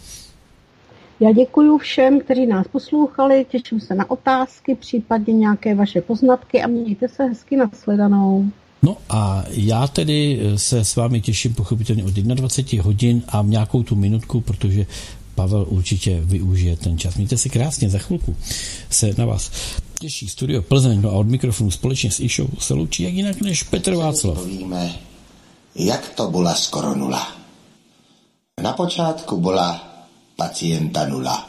Já děkuji všem, kteří nás poslouchali, těším se na otázky, případně nějaké vaše poznatky a mějte se hezky, nashledanou. No a já tedy se s vámi těším pochopitelně od dvacet jedna hodin a nějakou tu minutku, protože Pavel určitě využije ten čas. Mějte si krásně, za chvilku se na vás těší Studio Plzeň, no a od mikrofonu společně s Išou se loučí jak jinak než Petr Václav. Povíme, jak to byla skoro nula. Na počátku byla pacienta nula.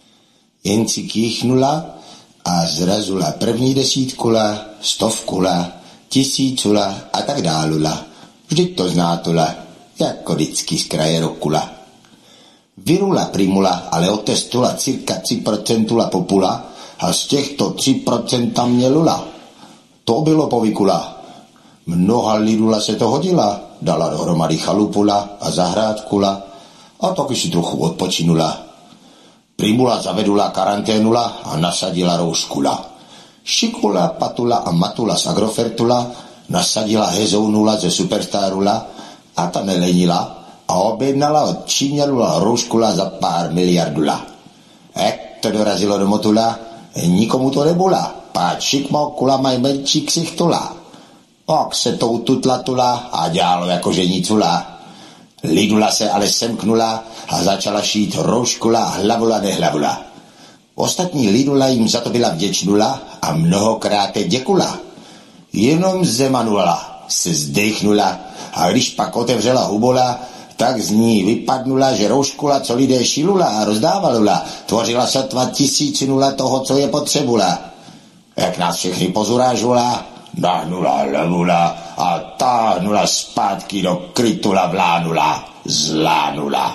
Jen si kýchnula a zrazula první desítkula, stovkula, tisícula a tak dálula. Vždyť to znátula, jako vždycky z kraje rokula. Vyrula primula, ale otestula cirka tři procenta popula a z těchto tři procenta mělula. To bylo povykula. Mnoha lidula se to hodila, dala dohromady chalupula a zahrádkula a taky si trochu odpočinula. Primula zavedula karanténula a nasadila rouškula. Šikula, patula a matula z Agrofertula nasadila hezounula ze Superstarula a ta nelenila a objednala od Číňanula rouškula za pár miliardula. Jak to dorazilo do motula, nikomu to nebula, páč šikmokula maj menší ksichtula. Ok se to ututlatula a dělalo jako že nicula. Lidula se ale semknula a začala šít rouškula hlavula nehlavula. Ostatní lidula jim za to byla vděčnula a mnohokrát děkula. Jenom Zemanula se zdechnula a když pak otevřela hubola, tak z ní vypadnula, že rouškula, co lidé šilula a rozdávalula, tvořila sotva tisícinula toho, co je potřebula. Jak nás všechny pozurážula, nahnula levula a táhnula zpátky do krytula vlánula, zlánula.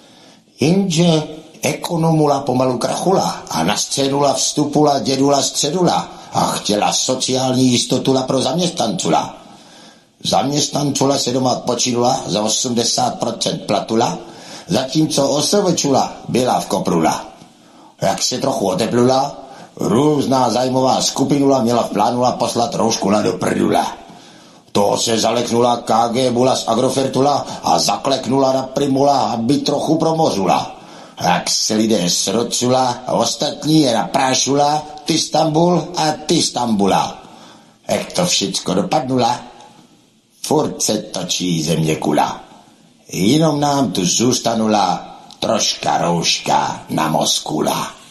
Jenže ekonomula pomalu krachula a na scénula vstupula dědula středula a chtěla sociální jistotula pro zaměstnancula. Zaměstnancula se doma odpočinula za osmdesát procent platula, zatímco osvčula byla v koprula. Jak se trochu oteplula, různá zájmová skupinula měla v plánula poslat rouškula do prdula. To se zaleknula K G bula z Agrofertula a zakleknula na primula, aby trochu promozula. Jak se lidé srocula a ostatní je naprášula, ty Stambul a ty Stambula. Jak to všecko dopadnula, furt se točí země kula. Jenom nám tu zůstanula troška rouška na Moskula.